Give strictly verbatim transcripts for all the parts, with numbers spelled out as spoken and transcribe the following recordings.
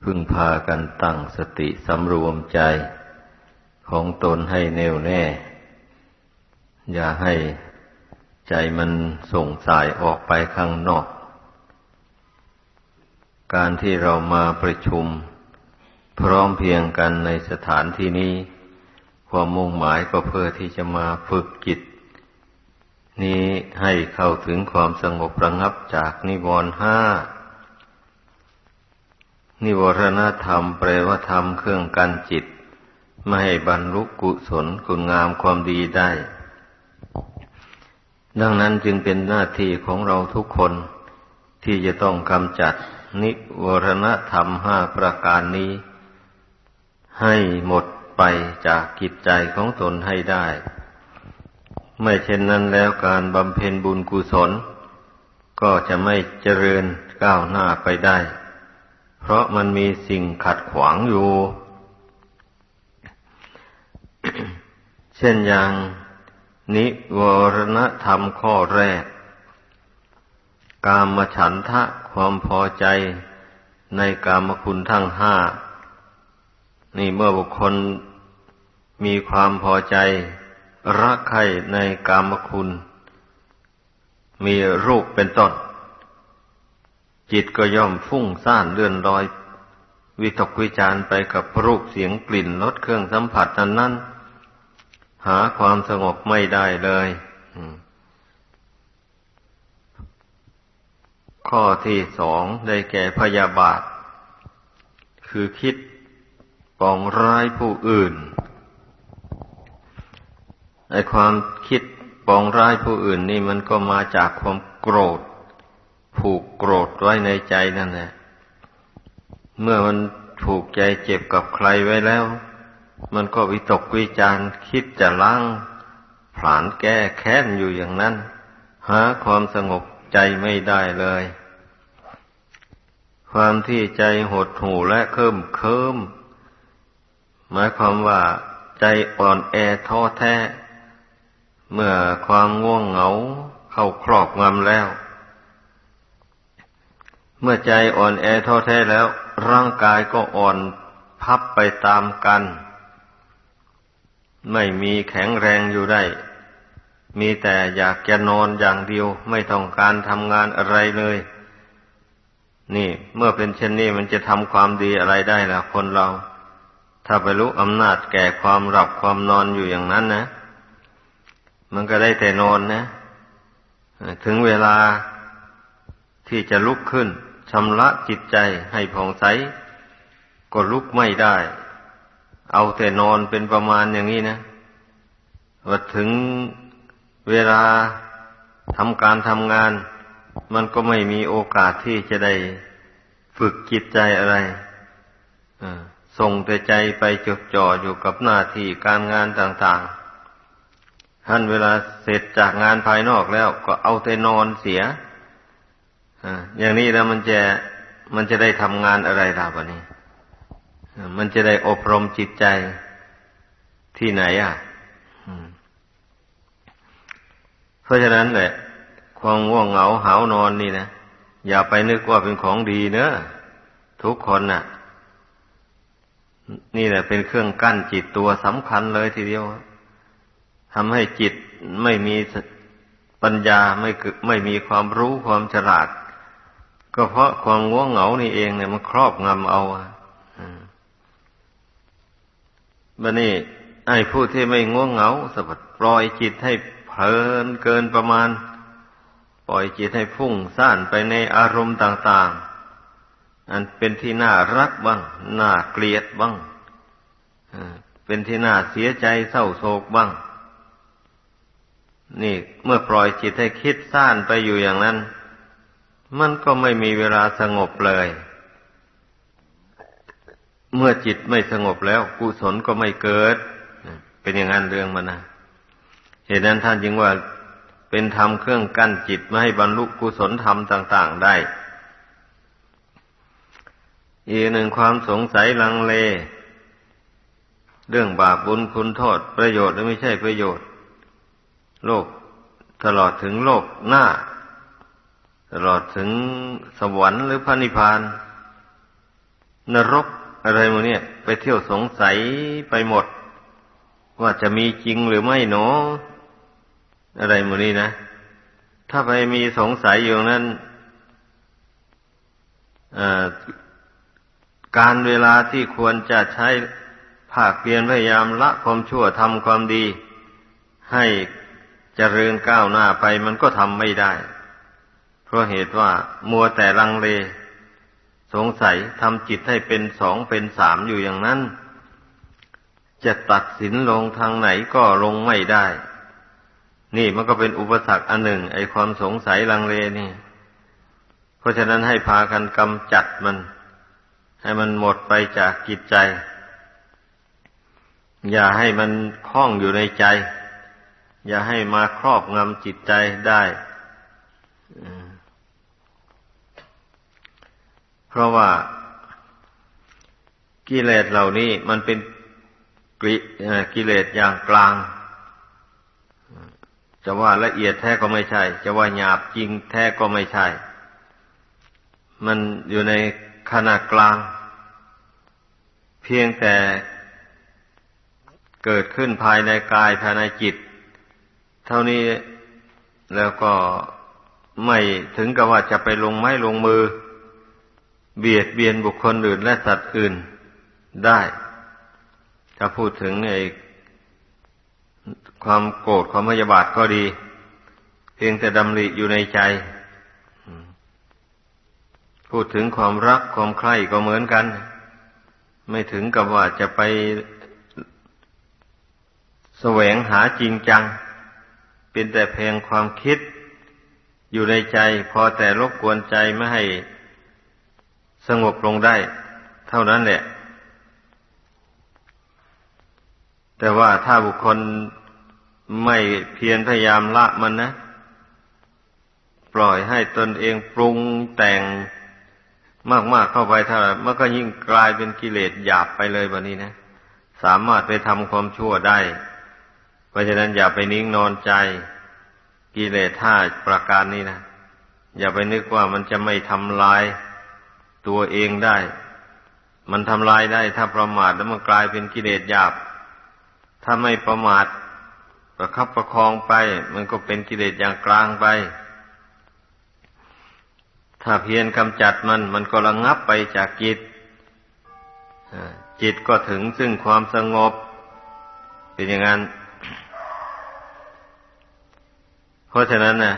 พึ่งพากันตั้งสติสำรวมใจของตนให้แน่วแน่อย่าให้ใจมันส่งสายออกไปข้างนอกการที่เรามาประชุมพร้อมเพรียงกันในสถานที่นี้ความมุ่งหมายก็เพื่อที่จะมาฝึกจิตนี้ให้เข้าถึงความสงบระงับจากนิวรณ์ห้านิวรณธรรมแปลว่าธรรมเครื่องกั้นจิตไม่ให้บรรลุกุศลคุณงามความดีได้ดังนั้นจึงเป็นหน้าที่ของเราทุกคนที่จะต้องกำจัดนิวรณธรรมห้าประการนี้ให้หมดไปจากจิตใจของตนให้ได้ไม่เช่นนั้นแล้วการบำเพ็ญบุญกุศลก็จะไม่เจริญก้าวหน้าไปได้เพราะมันมีสิ่งขัดขวางอยู่ เช่นอย่างนิวรณธรรมข้อแรกกามฉันทะความพอใจในกามคุณทั้งห้านี่เมื่อบุคคลมีความพอใจรักใคร่ในกามคุณมีรูปเป็นต้นจิตก็ย่อมฟุ้งซ่านเลื่อนลอยวิตกวิจารไปกับรูปเสียงกลิ่นรสเครื่องสัมผัสนั้นนั้นหาความสงบไม่ได้เลยข้อที่สองได้แก่พยาบาทคือคิดปองร้ายผู้อื่นไอ้ความคิดปองร้ายผู้อื่นนี่มันก็มาจากความโกรธผูกโกรธไว้ในใจนั่นแหละเมื่อมันผูกใจเจ็บกับใครไว้แล้วมันก็วิตกวิจารคิดจะล้างผลาญแก้แค้นอยู่อย่างนั้นหาความสงบใจไม่ได้เลยความที่ใจหดหู่และเคิมเคิมหมายความว่าใจอ่อนแอท้อแท้เมื่อความง่วงเหงาเข้าครอบงำแล้วเมื่อใจอ่อนแอท้อแท้แล้วร่างกายก็อ่อนพับไปตามกันไม่มีแข็งแรงอยู่ได้มีแต่อยากจะนอนอย่างเดียวไม่ต้องการทำงานอะไรเลยนี่เมื่อเป็นเช่นนี้มันจะทำความดีอะไรได้ล่ะคนเราถ้าไปรู้อำนาจแก่ความหลับความนอนอยู่อย่างนั้นนะมันก็ได้แต่นอนนะถึงเวลาที่จะลุกขึ้นชำระจิตใจให้ผ่องใสก็ลุกไม่ได้เอาแต่นอนเป็นประมาณอย่างนี้นะว่าถึงเวลาทำการทำงานมันก็ไม่มีโอกาสที่จะได้ฝึกจิตใจอะไรส่งแต่ใจไปจดจ่ออยู่กับหน้าที่การงานต่างๆท่านเวลาเสร็จจากงานภายนอกแล้วก็เอาแต่นอนเสียอย่างนี้แล้วมันจะมันจะได้ทำงานอะไรล่ะวะนี่มันจะได้อบรมจิตใจที่ไหนอ่ะเพราะฉะนั้นแหละความง่วงเหงาหาวนอนนี่นะอย่าไปนึกว่าเป็นของดีเนอะทุกคนน่ะนี่แหละเป็นเครื่องกั้นจิตตัวสำคัญเลยทีเดียวทำให้จิตไม่มีปัญญาไม่ไม่มีความรู้ความฉลาดก็เพราะความง่วงเหงานี่เองเนี่ยมันครอบงำเอาบัดนี้ไอ้ผู้ที่ไม่ง่วงเหงาสะบัดปล่อยจิตให้เพลินเกินประมาณปล่อยจิตให้พุ่งซ่านไปในอารมณ์ต่างๆอันเป็นที่น่ารักบ้างน่าเกลียดบ้างเป็นที่น่าเสียใจเศร้าโศกบ้างนี่เมื่อปล่อยจิตให้คิดซ่านไปอยู่อย่างนั้นมันก็ไม่มีเวลาสงบเลยเมื่อจิตไม่สงบแล้วกุศลก็ไม่เกิดเป็นอย่างนั้นเรื่องมันนะเหตุนั้นท่านจึงว่าเป็นธรรมเครื่องกั้นจิตไม่ให้บรรลุกุศลธรรมต่างๆได้อีกหนึ่งความสงสัยลังเลเรื่องบาปบุญคุณโทษประโยชน์หรือไม่ใช่ประโยชน์โลกตลอดถึงโลกหน้าตลอดถึงสวรรค์หรือพระนิพพานนรกอะไรหมดเนี่ยไปเที่ยวสงสัยไปหมดว่าจะมีจริงหรือไม่หนออะไรหมดนี้นะถ้าไปมีสงสัยอยู่นั้นการเวลาที่ควรจะใช้ภาคเพียรพยายามละความชั่วทำความดีให้เจริญก้าวหน้าไปมันก็ทำไม่ได้เพราะเหตุว่ามัวแต่ลังเลสงสัยทำจิตให้เป็นสองเป็นสามอยู่อย่างนั้นจะตัดสินลงทางไหนก็ลงไม่ได้นี่มันก็เป็นอุปสรรคอันหนึ่งไอ้ความสงสัยลังเลนี่เพราะฉะนั้นให้พากันกำจัดมันให้มันหมดไปจากจิตใจอย่าให้มันคล้องอยู่ในใจอย่าให้มาครอบงำจิตใจได้เพราะว่ากิเลสเหล่านี้มันเป็นกิเลสอย่างกลางจะว่าละเอียดแท้ก็ไม่ใช่จะว่าหยาบจริงแท้ก็ไม่ใช่มันอยู่ในขนาดกลางเพียงแต่เกิดขึ้นภายในกายภายในจิตเท่านี้แล้วก็ไม่ถึงกับว่าจะไปลงไม้ลงมือเบียดเบียนบุคคลอื่นและสัตว์อื่นได้ถ้าพูดถึงไอ้ความโกรธความพยาบาทก็ดีเพียงแต่ดำริอยู่ในใจพูดถึงความรักความใคร่ก็เหมือนกันไม่ถึงกับว่าจะไปแสวงหาจริงจังเป็นแต่เพียงความคิดอยู่ในใจพอแต่รบกวนใจไม่ให้สงบลงได้เท่านั้นแหละแต่ว่าถ้าบุคคลไม่เพียรพยายามละมันนะปล่อยให้ตนเองปรุงแต่งมากๆเข้าไปถ้ามันก็ยิ่งกลายเป็นกิเลสหยาบไปเลยแบบนี้นะสามารถไปทำความชั่วได้เพราะฉะนั้นอย่าไปนิ่งนอนใจกิเลสห้าประการนี้นะอย่าไปนึกว่ามันจะไม่ทำลายตัวเองได้มันทำลายได้ถ้าประมาทแล้วมันกลายเป็นกิเลสหยาบถ้าไม่ประมาทประคับประคองไปมันก็เป็นกิเลสอย่างกลางไปถ้าเพียรกำจัดมันมันก็ระงับไปจากจิตจิตก็ถึงซึ่งความสงบเป็นอย่างนั้นเพราะฉะนั้นนะ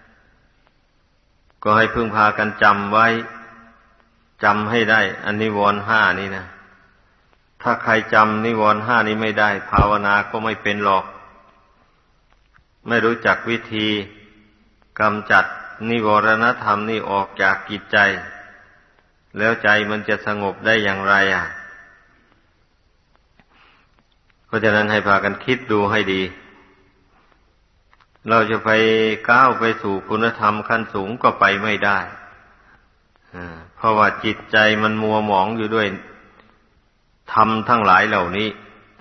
ก็ให้พึ่งพากันจำไว้จำให้ได้อันนิวรณ์ห้านี่นะถ้าใครจำนิวรณ์ห้านี้ไม่ได้ภาวนาก็ไม่เป็นหรอกไม่รู้จักวิธีกำจัดนิวรณธรรมนี่ออกจากจิตใจแล้วใจมันจะสงบได้อย่างไรอ่ะเพราะฉะนั้นให้พากันคิดดูให้ดีเราจะไปก้าวไปสู่คุณธรรมขั้นสูงก็ไปไม่ได้เพราะว่าจิตใจมันมัวหมองอยู่ด้วยธรรมทั้งหลายเหล่านี้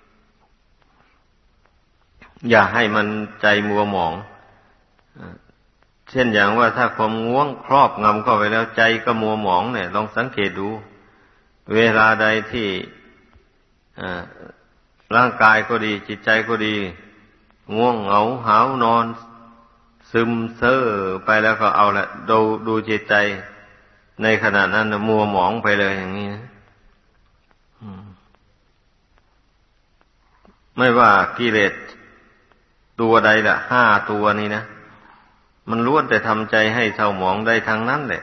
อย่าให้มันใจมัวหมองเช่นอย่างว่าถ้าความง่วงครอบงำเข้าไปแล้วใจก็มัวหมองเนี่ยลองสังเกตดูเวลาใดที่ร่างกายก็ดีจิตใจก็ดีง่วงเหงาหาวนอนซึมเซ่อไปแล้วก็เอาละดูดูจิตใจในขณะนั้นมัวหมองไปเลยอย่างนี้นะไม่ว่ากิเลสตัวใดละห้าตัวนี้นะมันล้วนแต่ทำใจให้เศร้าหมองได้ทั้งนั้นแหละ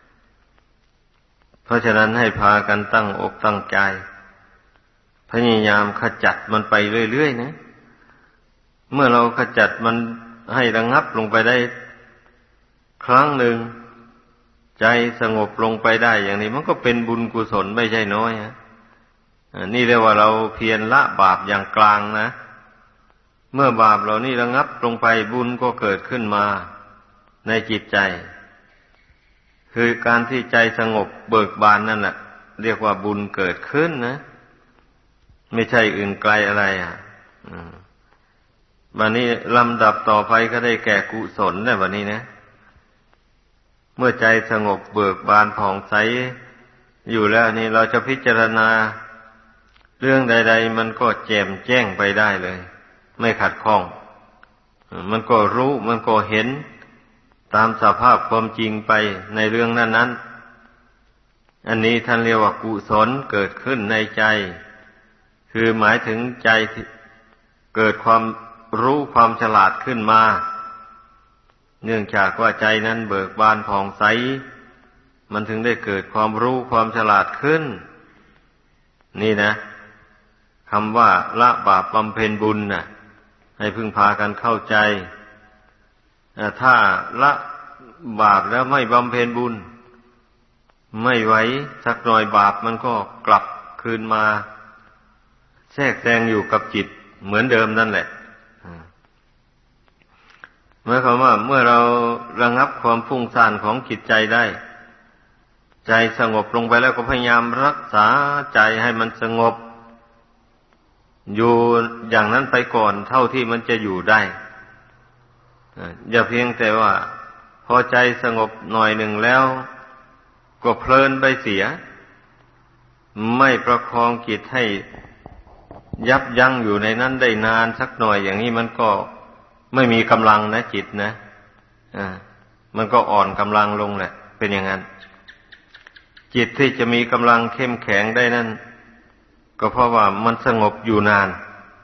เพราะฉะนั้นให้พากันตั้งอกตั้งใจพยายามขจัดมันไปเรื่อยๆนะเมื่อเราขจัดมันให้ระงับลงไปได้ครั้งหนึ่งใจสงบลงไปได้อย่างนี้มันก็เป็นบุญกุศลไม่ใช่น้อยนะนี่เรียกว่าเราเพียรละบาปอย่างกลางนะเมื่อบาปเหล่านี้ระงับลงไปบุญก็เกิดขึ้นมาในจิตใจคือการที่ใจสงบเบิกบานนั่นแหละเรียกว่าบุญเกิดขึ้นนะไม่ใช่อื่นไกลอะไรอ่ะวันนี้ลำดับต่อไปก็ได้แก่กุศลแล้ววันนี้นะเมื่อใจสงบเบิกบานผ่องใสอยู่แล้วนี่เราจะพิจารณาเรื่องใดๆมันก็แจ่มแจ้งไปได้เลยไม่ขัดข้องมันก็รู้มันก็เห็นตามสภาพความจริงไปในเรื่องนั้นๆอันนี้ท่านเรียกว่ากุศลเกิดขึ้นในใจคือหมายถึงใจที่เกิดความรู้ความฉลาดขึ้นมาเนื่องจากว่าใจนั้นเบิกบานผ่องใสมันถึงได้เกิดความรู้ความฉลาดขึ้นนี่นะคำว่าละบาปบำเพ็ญบุญน่ะให้พึงพากันเข้าใจถ้าละบาปแล้วไม่บำเพ็ญบุญไม่ไหวสักหน่อยบาปมันก็กลับคืนมาแทรกแซงอยู่กับจิตเหมือนเดิมนั่นแหละหมายความว่าเมื่อเราระงับความฟุ้งซ่านของจิตใจได้ใจสงบลงไปแล้วก็พยายามรักษาใจให้มันสงบอยู่อย่างนั้นไปก่อนเท่าที่มันจะอยู่ได้อย่าเพียงแต่ว่าพอใจสงบหน่อยหนึ่งแล้วก็เพลินไปเสียไม่ประคองจิตให้ยับยั้งอยู่ในนั้นได้นานสักหน่อยอย่างนี้มันก็ไม่มีกำลังนะจิตนะอ่ามันก็อ่อนกำลังลงแหละเป็นอย่างนั้นจิตที่จะมีกำลังเข้มแข็งได้นั่นก็เพราะว่ามันสงบอยู่นาน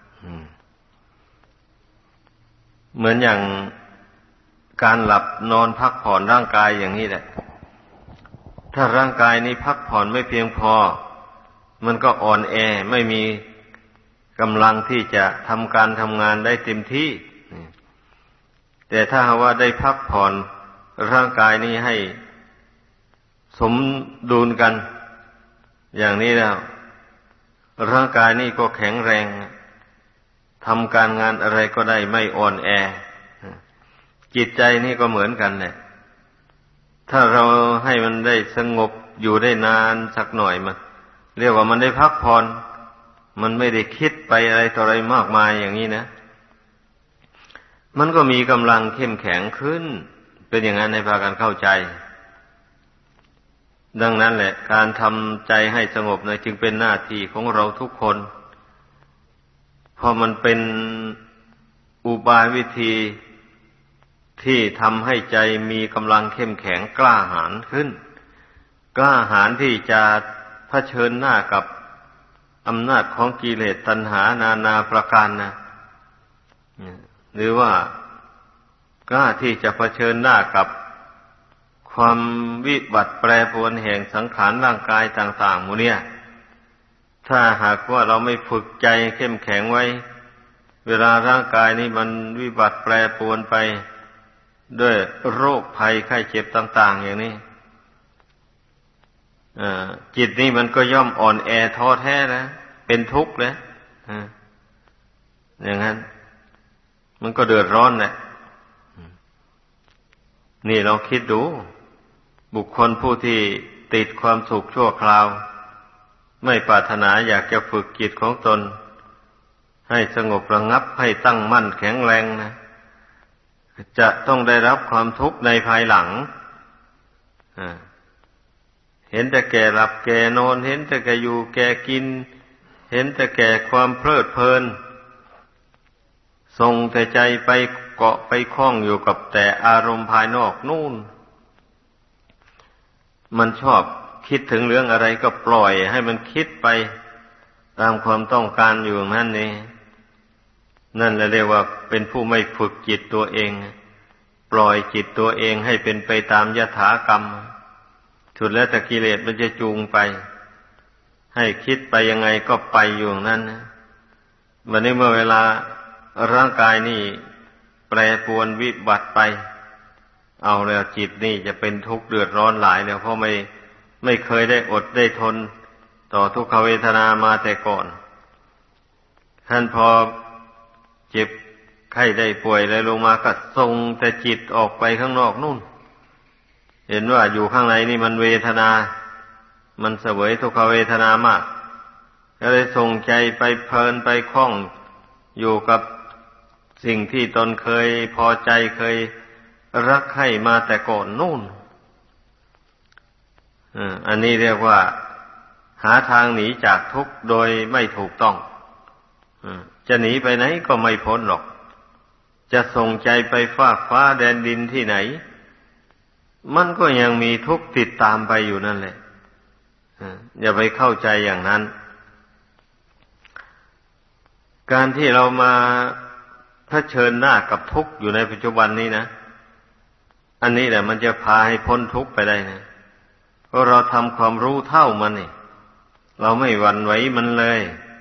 เหมือนอย่างการหลับนอนพักผ่อนร่างกายอย่างนี้แหละถ้าร่างกายนี้พักผ่อนไม่เพียงพอมันก็อ่อนแอไม่มีกำลังที่จะทำการทำงานได้เต็มที่แต่ถ้าว่าได้พักผ่อนร่างกายนี้ให้สมดุลกันอย่างนี้แล้วร่างกายนี้ก็แข็งแรงทำการงานอะไรก็ได้ไม่อ่อนแอจิตใจนี่ก็เหมือนกันเนี่ยถ้าเราให้มันได้สงบอยู่ได้นานสักหน่อยมันเรียกว่ามันได้พักผ่อนมันไม่ได้คิดไปอะไรต่ออะไรมากมายอย่างนี้นะมันก็มีกำลังเข้มแข็งขึ้นเป็นอย่างนั้นในพากันเข้าใจดังนั้นแหละการทำใจให้สงบนะจึงเป็นหน้าที่ของเราทุกคนเพราะมันเป็นอุบายวิธีที่ทำให้ใจมีกำลังเข้มแข็งกล้าหาญขึ้นกล้าหาญที่จะเผชิญหน้ากับอำนาจของกิเลสตัณหานานาประการนะหรือว่ากล้าที่จะเผชิญหน้ากับความวิบัติแปรปรวนแห่งสังขารร่างกายต่างๆหมู่เนี่ยถ้าหากว่าเราไม่ฝึกใจเข้มแข็งไว้เวลาร่างกายนี้มันวิบัติแปรปรวนไปด้วยโรคภัยไข้เจ็บต่างๆอย่างนี้จิตนี้มันก็ย่อมอ่อนแอท้อแท้นะเป็นทุกข์นะอย่างนั้นมันก็เดือดร้อนแหละนี่เราคิดดูบุคคลผู้ที่ติดความสุขชั่วคราวไม่ปรารถนาอยากจะฝึกจิตของตนให้สงบระงับให้ตั้งมั่นแข็งแรงนะจะต้องได้รับความทุกข์ในภายหลังเห็นแต่แก่หลับแก่นอนเห็นแต่แก่อยู่แก่กินเห็นแต่แก่ความเพลิดเพลินส่งแต่ใจไปเกาะไปคล้องอยู่กับแต่อารมณ์ภายนอกนู่นมันชอบคิดถึงเรื่องอะไรก็ปล่อยให้มันคิดไปตามความต้องการอยู่นั่นนี่นั่นแหละเรียกว่าเป็นผู้ไม่ฝึกจิตตัวเองปล่อยจิตตัวเองให้เป็นไปตามยถากรรมสุดแล้วแต่กิเลสมันจะจูงไปให้คิดไปยังไงก็ไปอยู่นั่นนะวันนี้เมื่อเวลาร่างกายนี่แปรปรวนวิบัติไปเอาแล้วจิตนี่จะเป็นทุกข์เดือดร้อนหลายแล้วเพราะไม่ไม่เคยได้อดได้ทนต่อทุกขเวทนามาแต่ก่อนท่านพอเจ็บไข้ได้ป่วยอะไรลงมาก็ส่งแต่จิตออกไปข้างนอกนู่นเห็นว่าอยู่ข้างในนี่มันเวทนามันเสวยทุกขเวทนามากก็เลยส่งใจไปเพลินไปคล้องอยู่กับสิ่งที่ตนเคยพอใจเคยรักใคร่มาแต่ก่อนนู่นอันนี้เรียกว่าหาทางหนีจากทุกข์โดยไม่ถูกต้องจะหนีไปไหนก็ไม่พ้นหรอกจะส่งใจไปฟากฟ้าแดนดินที่ไหนมันก็ยังมีทุกข์ติดตามไปอยู่นั่นแหละอย่าไปเข้าใจอย่างนั้นการที่เรามาเผชิญหน้ากับทุกข์อยู่ในปัจจุบันนี้นะอันนี้แหละมันจะพาให้พ้นทุกข์ไปได้นะเพราะเราทำความรู้เท่ามันนี่เราไม่หวั่นไหวมันเลย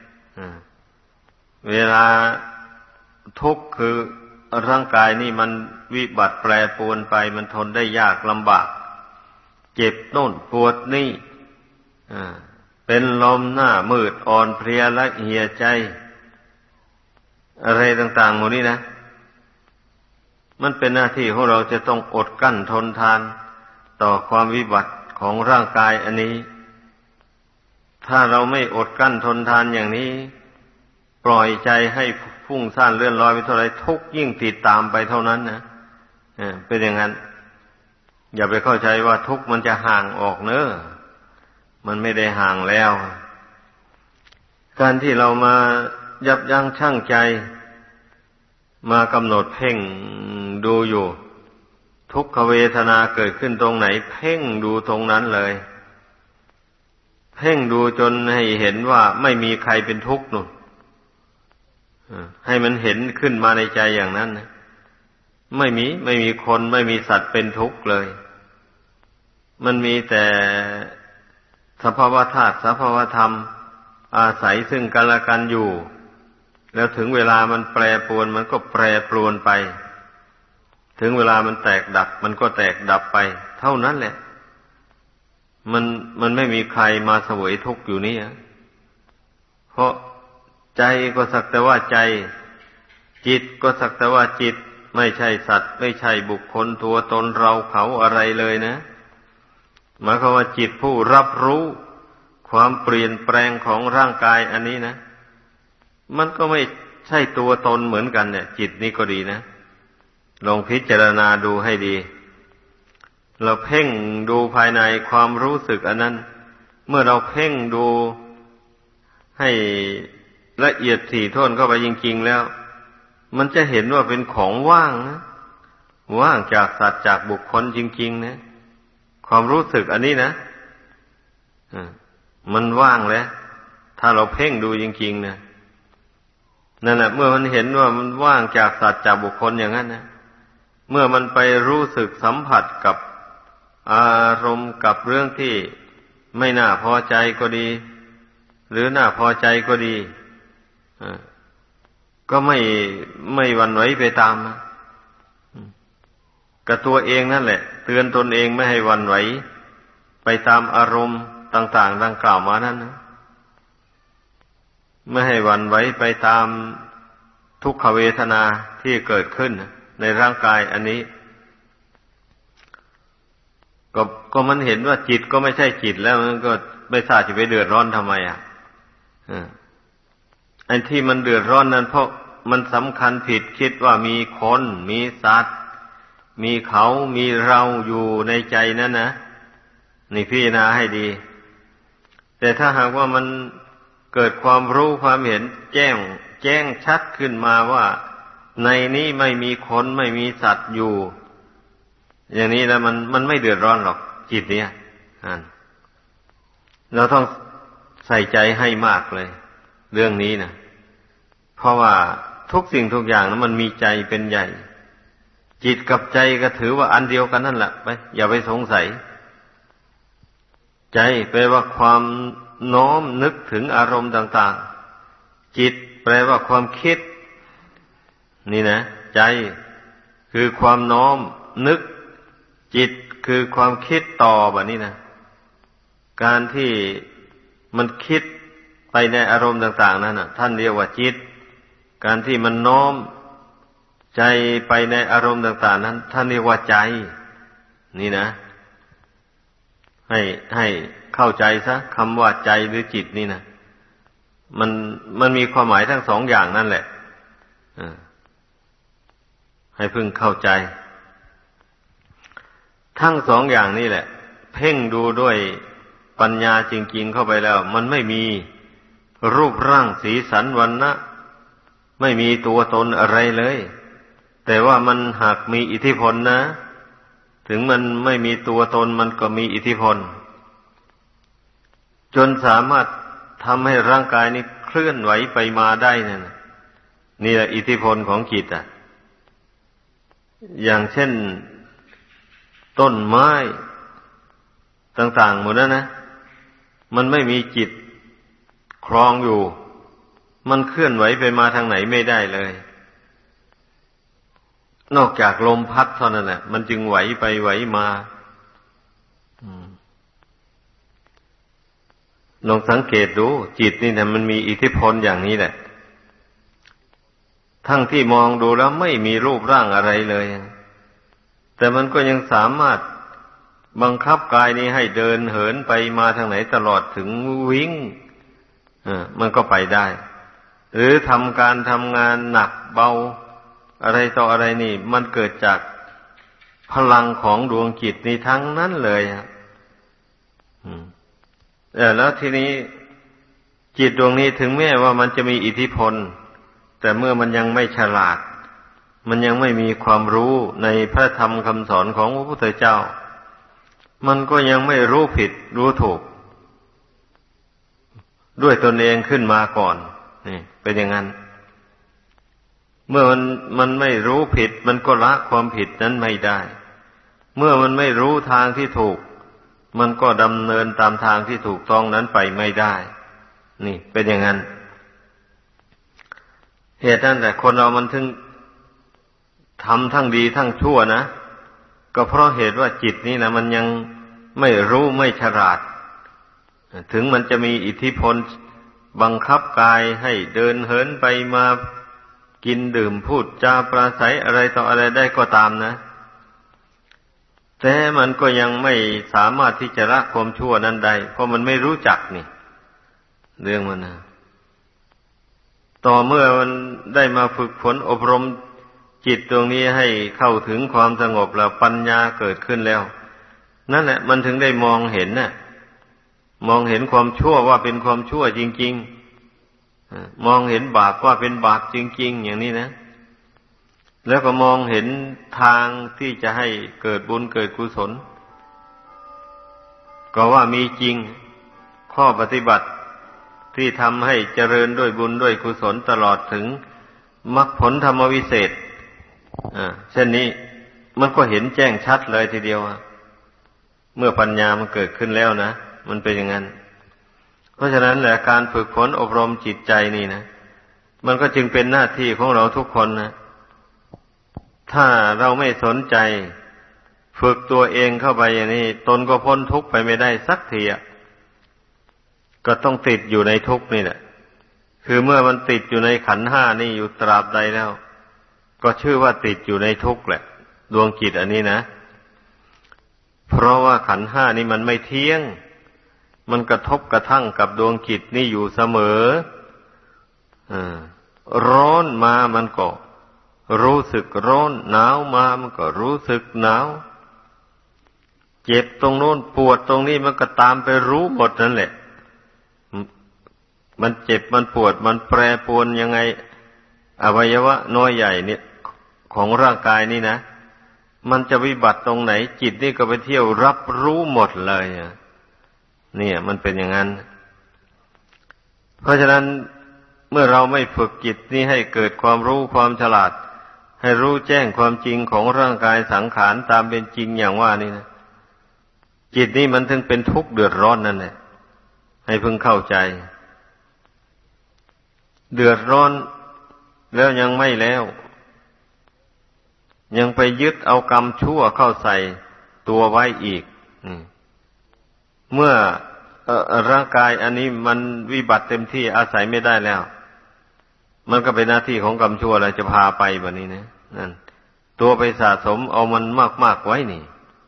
เวลาทุกข์คือร่างกายนี่มันวิบัติแปรปรวนไปมันทนได้ยากลำบากเจ็บโน่นปวดนี่เป็นลมหน้ามืดอ่อนเพลียและเหี่ยใจอะไรต่างๆหมดนี้นะมันเป็นหน้าที่ของเราจะต้องอดกั้นทนทานต่อความวิบัติของร่างกายอันนี้ถ้าเราไม่อดกั้นทนทานอย่างนี้ปล่อยใจให้ฟุ้งซ่านเลื่อนลอยไปเท่าไรทุกข์ยิ่งติดตามไปเท่านั้นนะเป็นอย่างนั้นอย่าไปเข้าใจว่าทุกข์มันจะห่างออกเนอะมันไม่ได้ห่างแล้วการที่เรามายับยั้งชั่งใจมากำหนดเพ่งดูอยู่ทุกขเวทนาเกิดขึ้นตรงไหนเพ่งดูตรงนั้นเลยเพ่งดูจนให้เห็นว่าไม่มีใครเป็นทุกข์นู่นให้มันเห็นขึ้นมาในใจอย่างนั้นนะไม่มีไม่มีคนไม่มีสัตว์เป็นทุกข์เลยมันมีแต่สภาวะธาตุสภาวะธรรมอาศัยซึ่งกันและกันอยู่แล้วถึงเวลามันแปรปรวนมันก็แปรปรวนไปถึงเวลามันแตกดับมันก็แตกดับไปเท่านั้นแหละมันมันไม่มีใครมาเสวยทุกข์อยู่นี่เพราะใจก็สักแต่ว่าใจจิตก็สักแต่ว่าจิตไม่ใช่สัตว์ไม่ใช่บุคคลตัวตนเราเขาอะไรเลยนะหมายความว่าจิตผู้รับรู้ความเปลี่ยนแปลงของร่างกายอันนี้นะมันก็ไม่ใช่ตัวตนเหมือนกันเนี่ยจิตนี่ก็ดีนะลองพิจารณาดูให้ดีเราเพ่งดูภายในความรู้สึกอันนั้นเมื่อเราเพ่งดูให้ละเอียดถี่ถ้วนเข้าไปจริงๆแล้วมันจะเห็นว่าเป็นของว่างนะว่างจากสัตว์จากบุคคลจริงๆนะความรู้สึกอันนี้นะมันว่างแล้วถ้าเราเพ่งดูจริงๆนะนั่นแหละเมื่อมันเห็นว่ามันว่างจากสัตว์จากบุคคลอย่างนั้นนะเมื่อมันไปรู้สึกสัมผัสกับอารมณ์กับเรื่องที่ไม่น่าพอใจก็ดีหรือน่าพอใจก็ดีก็ไม่ไม่หวั่นไหวไปตามนะกับตัวเองนั่นแหละเตือนตนเองไม่ให้หวั่นไหวไปตามอารมณ์ต่างๆดังกล่าวมานั้นนะไม่ให้หวั่นไหวไปตามทุกขเวทนาที่เกิดขึ้นในร่างกายอันนี้ก็ก็มันเห็นว่าจิตก็ไม่ใช่จิตแล้วมันก็ไม่ทราบจะไปเดือดร้อนทำไมอ่ะไอ้ที่มันเดือดร้อนนั้นเพราะมันสำคัญผิดคิดว่ามีคนมีสัตว์มีเขามีเราอยู่ในใจนั่นนะนี่พิจารณาให้ดีแต่ถ้าหากว่ามันเกิดความรู้ความเห็นแจ้งแจ้งชัดขึ้นมาว่าในนี้ไม่มีคนไม่มีสัตว์อยู่อย่างนี้แล้วมันมันไม่เดือดร้อนหรอกจิตเนี่ยเราต้องใส่ใจให้มากเลยเรื่องนี้นะเพราะว่าทุกสิ่งทุกอย่างนั้นมันมีใจเป็นใหญ่จิตกับใจก็ถือว่าอันเดียวกันนั่นแหละไปอย่าไปสงสัยใจแปลว่าความน้อมนึกถึงอารมณ์ต่างๆจิตแปลว่าความคิดนี่นะใจคือความน้อมนึกจิตคือความคิดต่อแบบนี้นะการที่มันคิดไปในอารมณ์ต่างๆนั้นน่ะท่านเรียกว่าจิตการที่มันน้อมใจไปในอารมณ์ต่างๆนั้นท่านเรียกว่าใจนี่นะให้ให้เข้าใจซะคำว่าใจหรือจิตนี่นะมันมันมีความหมายทั้งสองอย่างนั่นแหละให้พึงเข้าใจทั้งสองอย่างนี่แหละเพ่งดูด้วยปัญญาจริงๆเข้าไปแล้วมันไม่มีรูปร่างสีสันวรรณะไม่มีตัวตนอะไรเลยแต่ว่ามันหากมีอิทธิพลนะถึงมันไม่มีตัวตนมันก็มีอิทธิพลจนสามารถทำให้ร่างกายนี้เคลื่อนไหวไปมาได้นั่นนี่แหละอิทธิพลของจิตอ่ะอย่างเช่นต้นไม้ต่างๆหมดนั้นนะมันไม่มีจิตครองอยู่มันเคลื่อนไหวไปมาทางไหนไม่ได้เลยนอกจากลมพัดเท่านั้นแหละมันจึงไหวไปไหวมาลองสังเกตดูจิตนี่นะมันมีอิทธิพลอย่างนี้แหละทั้งที่มองดูแล้วไม่มีรูปร่างอะไรเลยแต่มันก็ยังสามารถบังคับกายนี้ให้เดินเหินไปมาทางไหนตลอดถึงวิ่งมันก็ไปได้หรือทำการทำงานหนักเบาอะไรต่ออะไรนี่มันเกิดจากพลังของดวงจิตนี่ทั้งนั้นเลยแล้วทีนี้จิตดวงนี้ถึงแม้ว่ามันจะมีอิทธิพลแต่เมื่อมันยังไม่ฉลาดมันยังไม่มีความรู้ในพระธรรมคำสอนของพระพุทธเจ้ามันก็ยังไม่รู้ผิดรู้ถูกด้วยตนเองขึ้นมาก่อนนี่เป็นอย่างนั้นเมื่อมันมันไม่รู้ผิดมันก็ละความผิดนั้นไม่ได้เมื่อมันไม่รู้ทางที่ถูกมันก็ดำเนินตามทางที่ถูกต้องนั้นไปไม่ได้นี่เป็นอย่างนั้นเหตุนั้นแต่คนเรามันถึงทำทั้งดีทั้งชั่วนะก็เพราะเหตุว่าจิตนี่นะมันยังไม่รู้ไม่ฉลาดถึงมันจะมีอิทธิพลบังคับกายให้เดินเหินไปมากินดื่มพูดจาปราศัยอะไรต่ออะไรได้ก็ตามนะแต่มันก็ยังไม่สามารถที่จะละความชั่วนั้นได้เพราะมันไม่รู้จักนี่เรื่องมันนะต่อเมื่อมันได้มาฝึกฝนอบรมจิตตรงนี้ให้เข้าถึงความสงบแล้วปัญญาเกิดขึ้นแล้วนั่นแหละมันถึงได้มองเห็นน่ะมองเห็นความชั่วว่าเป็นความชั่วจริงๆมองเห็นบาปว่าเป็นบาปจริงๆอย่างนี้นะแล้วก็มองเห็นทางที่จะให้เกิดบุญเกิดกุศลก็ว่ามีจริงข้อปฏิบัติที่ทำให้เจริญด้วยบุญด้วยกุศลตลอดถึงมรรคผลธรรมวิเศษอ่าเช่นนี้มันก็เห็นแจ้งชัดเลยทีเดียวเมื่อปัญญามันเกิดขึ้นแล้วนะมันเป็นอย่างนั้นเพราะฉะนั้นแหละการฝึกฝนอบรมจิตใจนี่นะมันก็จึงเป็นหน้าที่ของเราทุกคนนะถ้าเราไม่สนใจฝึกตัวเองเข้าไปอย่างนี้ตนก็พ้นทุกข์ไปไม่ได้สักทีอ่ะก็ต้องติดอยู่ในทุกข์นี่แหละคือเมื่อมันติดอยู่ในขันธ์ห้านี่อยู่ตราบใดแล้วก็ชื่อว่าติดอยู่ในทุกข์แหละดวงจิตอันนี้นะเพราะว่าขันธ์ห้านี่มันไม่เที่ยงมันกระทบกระทั่งกับดวงจิตนี่อยู่เสมออ่าร้อนมามันก็รู้สึกร้อนหนาวมามันก็รู้สึกหนาวเจ็บตรงโน้นปวดตรงนี้มันก็ตามไปรู้หมดนั่นแหละมันเจ็บมันปวดมันแปรปรวนยังไงอวัยวะน้อยใหญ่เนี่ยของร่างกายนี่นะมันจะวิบัติตรงไหนจิตนี่ก็ไปเที่ยวรับรู้หมดเลยเนี่ยมันเป็นอย่างนั้นเพราะฉะนั้นเมื่อเราไม่ฝึกจิตนี่ให้เกิดความรู้ความฉลาดให้รู้แจ้งความจริงของร่างกายสังขารตามเป็นจริงอย่างว่านี่นะจิตนี่มันถึงเป็นทุกข์เดือดร้อนนั่นแหละให้พึงเข้าใจเดือดร้อนแล้วยังไม่แล้วยังไปยึดเอากรรมชั่วเข้าใส่ตัวไว้อีกเมื่อร่างกายอันนี้มันวิบัติเต็มที่อาศัยไม่ได้แล้วมันก็เป็นหน้าที่ของกรรมชั่วอะไรจะพาไปแบบนี้นะนั่นตัวไปสะสมเอามันมากๆไว้นี่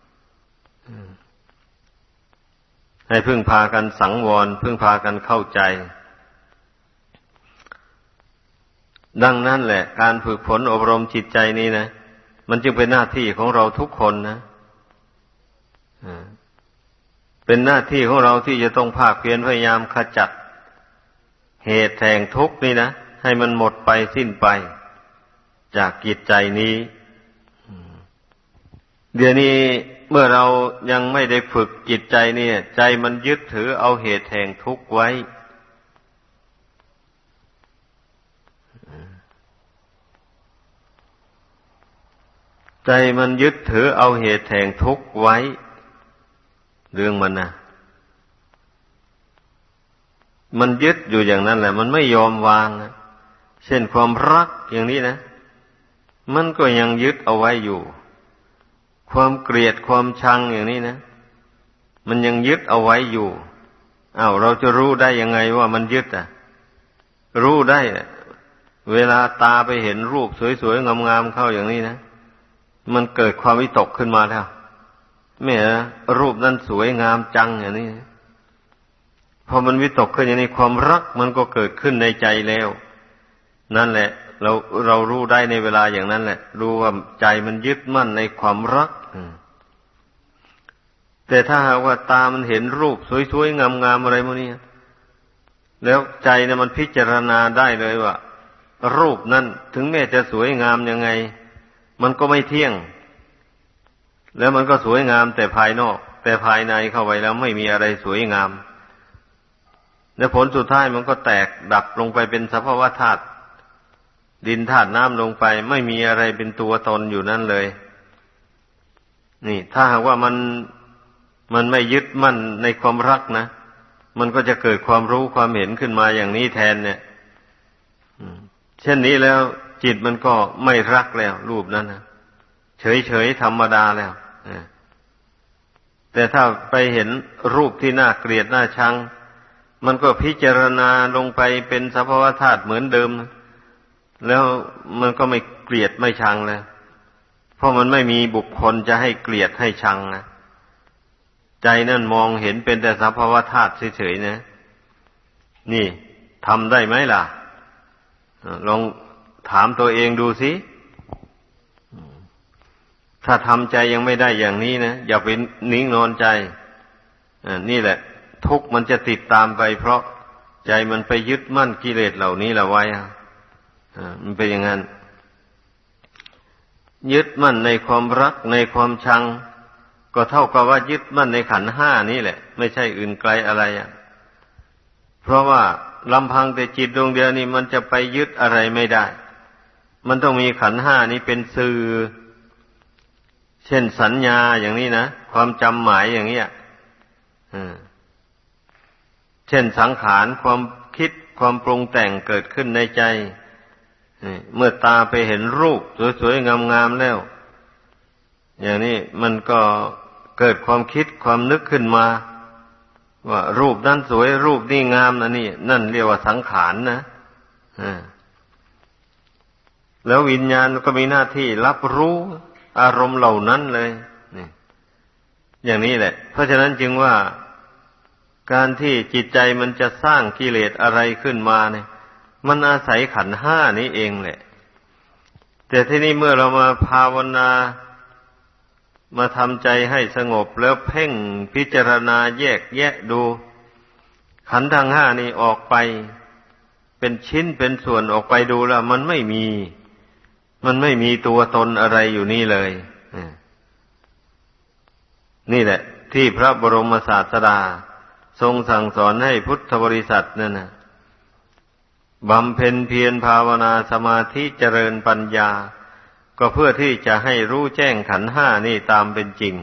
ให้พึ่งพากันสังวรพึ่งพากันเข้าใจดังนั้นแหละการฝึกฝนอบรมจิตใจนี้นะมันจึงเป็นหน้าที่ของเราทุกคนนะเป็นหน้าที่ของเราที่จะต้องภาคเพียรพยายามขจัดเหตุแห่งทุกข์นี่นะให้มันหมดไปสิ้นไปจากจิตใจนี้เดี๋ยวนี้เมื่อเรายังไม่ได้ฝึกจิตใจเนี่ยใจมันยึดถือเอาเหตุแห่งทุกข์ไว้ใจมันยึดถือเอาเหตุแห่งทุกข์ไว้เรื่องมันนะมันยึดอยู่อย่างนั้นแหละมันไม่ยอมวางนะเช่นความรักอย่างนี้นะมันก็ยังยึดเอาไว้อยู่ความเกลียดความชังอย่างนี้นะมันยังยึดเอาไว้อยู่อ้าวเราจะรู้ได้ยังไงว่ามันยึดอ่ะรู้ได้เวลาตาไปเห็นรูปสวยๆงามๆเข้าอย่างนี้นะมันเกิดความวิตกขึ้นมาแล้วแม่รูปนั้นสวยงามจังอย่างนี้พอมันวิตกขึ้นอย่างนี้ความรักมันก็เกิดขึ้นในใจแล้วนั่นแหละเราเรารู้ได้ในเวลาอย่างนั้นแหละรู้ว่าใจมันยึดมั่นในความรักแต่ถ้าหากว่าตามันเห็นรูปสวยๆงามๆอะไรพวกนี้แล้วใจเนี่ยมันพิจารณาได้เลยว่ารูปนั้นถึงแม้จะสวยงามยังไงมันก็ไม่เที่ยงแล้วมันก็สวยงามแต่ภายนอกแต่ภายในเข้าไปแล้วไม่มีอะไรสวยงามและผลสุดท้ายมันก็แตกดับลงไปเป็นสภาวะธาตุดินธาตุน้ำลงไปไม่มีอะไรเป็นตัวตนอยู่นั่นเลยนี่ถ้าหากว่ามันมันไม่ยึดมั่นในความรักนะมันก็จะเกิดความรู้ความเห็นขึ้นมาอย่างนี้แทนเนี่ยเช่นนี้แล้วจิตมันก็ไม่รักแล้วรูปนั้นนะเฉยๆธรรมดาแล้วแต่ถ้าไปเห็นรูปที่น่าเกลียดน่าชังมันก็พิจารณาลงไปเป็นสภาวะธาตุเหมือนเดิมแล้วมันก็ไม่เกลียดไม่ชังแล้วเพราะมันไม่มีบุคคลจะให้เกลียดให้ชังนะใจนั่นมองเห็นเป็นแต่สภาวะธาตุเฉยๆนะนี่ทำได้ไหมล่ะลองถามตัวเองดูสิถ้าทำใจยังไม่ได้อย่างนี้นะอย่าไปนิ่งนอนใจนี่แหละทุกข์มันจะติดตามไปเพราะใจมันไปยึดมั่นกิเลสเหล่านี้ละไว้มันเป็นอย่างนั้นยึดมั่นในความรักในความชังก็เท่ากับว่ายึดมั่นในขันธ์ห้านี้แหละไม่ใช่อื่นไกลอะไรอ่ะเพราะว่าลำพังแต่จิตดวงเดียวนี่มันจะไปยึดอะไรไม่ได้มันต้องมีขันธ์ห้านี้เป็นสื่อเช่นสัญญาอย่างนี้นะความจำหมายอย่างนี้เช่นสังขารความคิดความปรุงแต่งเกิดขึ้นในใจเมื่อตาไปเห็นรูปสวยๆงามๆแล้วอย่างนี้มันก็เกิดความคิดความนึกขึ้นมาว่ารูปนั้นสวยรูปนี้งามนะนี่นั่นเรียกว่าสังขารนะแล้ววิญญาณก็มีหน้าที่รับรู้อารมณ์เหล่านั้นเลยนี่อย่างนี้แหละเพราะฉะนั้นจึงว่าการที่จิตใจมันจะสร้างกิเลสอะไรขึ้นมาเนี่ยมันอาศัยขันธ์ห้านี้เองแหละแต่ที่นี่เมื่อเรามาภาวนามาทำใจให้สงบแล้วเพ่งพิจารณาแยกแยะดูขันธ์ทั้งห้านี้ออกไปเป็นชิ้นเป็นส่วนออกไปดูแล้วมันไม่มีมันไม่มีตัวตนอะไรอยู่นี่เลยนี่แหละที่พระบรมศาสดาทรงสั่งสอนให้พุทธบริษัทนั่นนะบำเพ็ญเพียรภาวนาสมาธิเจริญปัญญาก็เพื่อที่จะให้รู้แจ้งขันธ์ห้านี่ตามเป็นจริง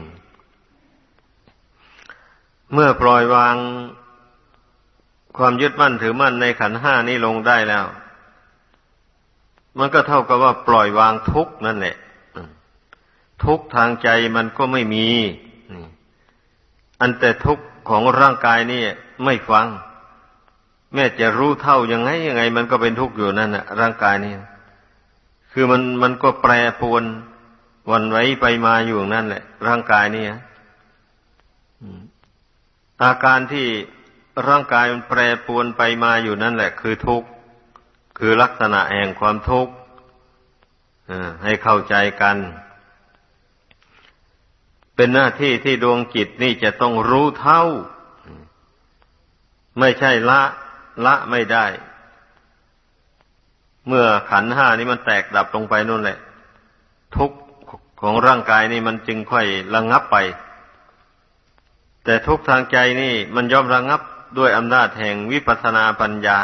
เมื่อปล่อยวางความยึดมั่นถือมั่นในขันธ์ห้านี้ลงได้แล้วมันก็เท่ากับว่าปล่อยวางทุกข์นั่นแหละทุกข์ทางใจมันก็ไม่มีอันแต่ทุกข์ของร่างกายนี่ไม่ฟังแม้จะรู้เท่ายังไงยังไงมันก็เป็นทุกข์อยู่นั่นน่ะร่างกายนี่คือมันมันก็แปรปรวนหวั่นไหวไปมาอยู่นั่นแหละร่างกายนี่อาการที่ร่างกายมันแปรปรวนไปมาอยู่นั่นแหละคือทุกข์คือลักษณะแห่งความทุกข์ให้เข้าใจกันเป็นหน้าที่ที่ดวงจิตนี่จะต้องรู้เท่าไม่ใช่ละละไม่ได้เมื่อขันธ์ห้านี้มันแตกดับลงไปนู่นแหละทุกข์ของร่างกายนี่มันจึงค่อยระงับไปแต่ทุกข์ทางใจนี่มันย่อมระงับด้วยอำนาจแห่งวิปัสสนาปัญญา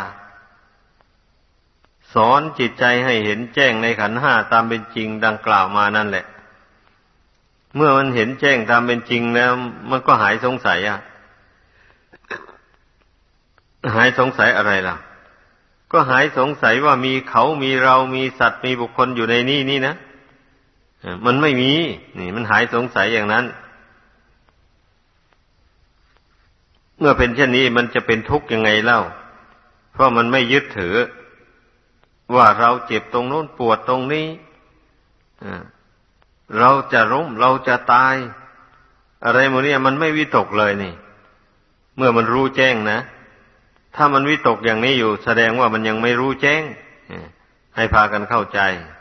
สอนจิตใจให้เห็นแจ้งในขันธ์ห้าตามเป็นจริงดังกล่าวมานั่นแหละเมื่อมันเห็นแจ้งตามเป็นจริงแล้วมันก็หายสงสัยอ่ะหายสงสัยอะไรล่ะก็หายสงสัยว่ามีเขามีเรามีสัตว์มีบุคคลอยู่ในนี่นี่นะมันไม่มีนี่มันหายสงสัยอย่างนั้นเมื่อเป็นเช่นนี้มันจะเป็นทุกข์ยังไงเล่าเพราะมันไม่ยึดถือว่าเราเจ็บตรงโน้นปวดตรงนี้เราจะล้มเราจะตายอะไรหมดเนี่ยมันไม่วิตกเลยนี่เมื่อมันรู้แจ้งนะถ้ามันวิตกอย่างนี้อยู่แสดงว่ามันยังไม่รู้แจ้งให้พากันเข้าใจ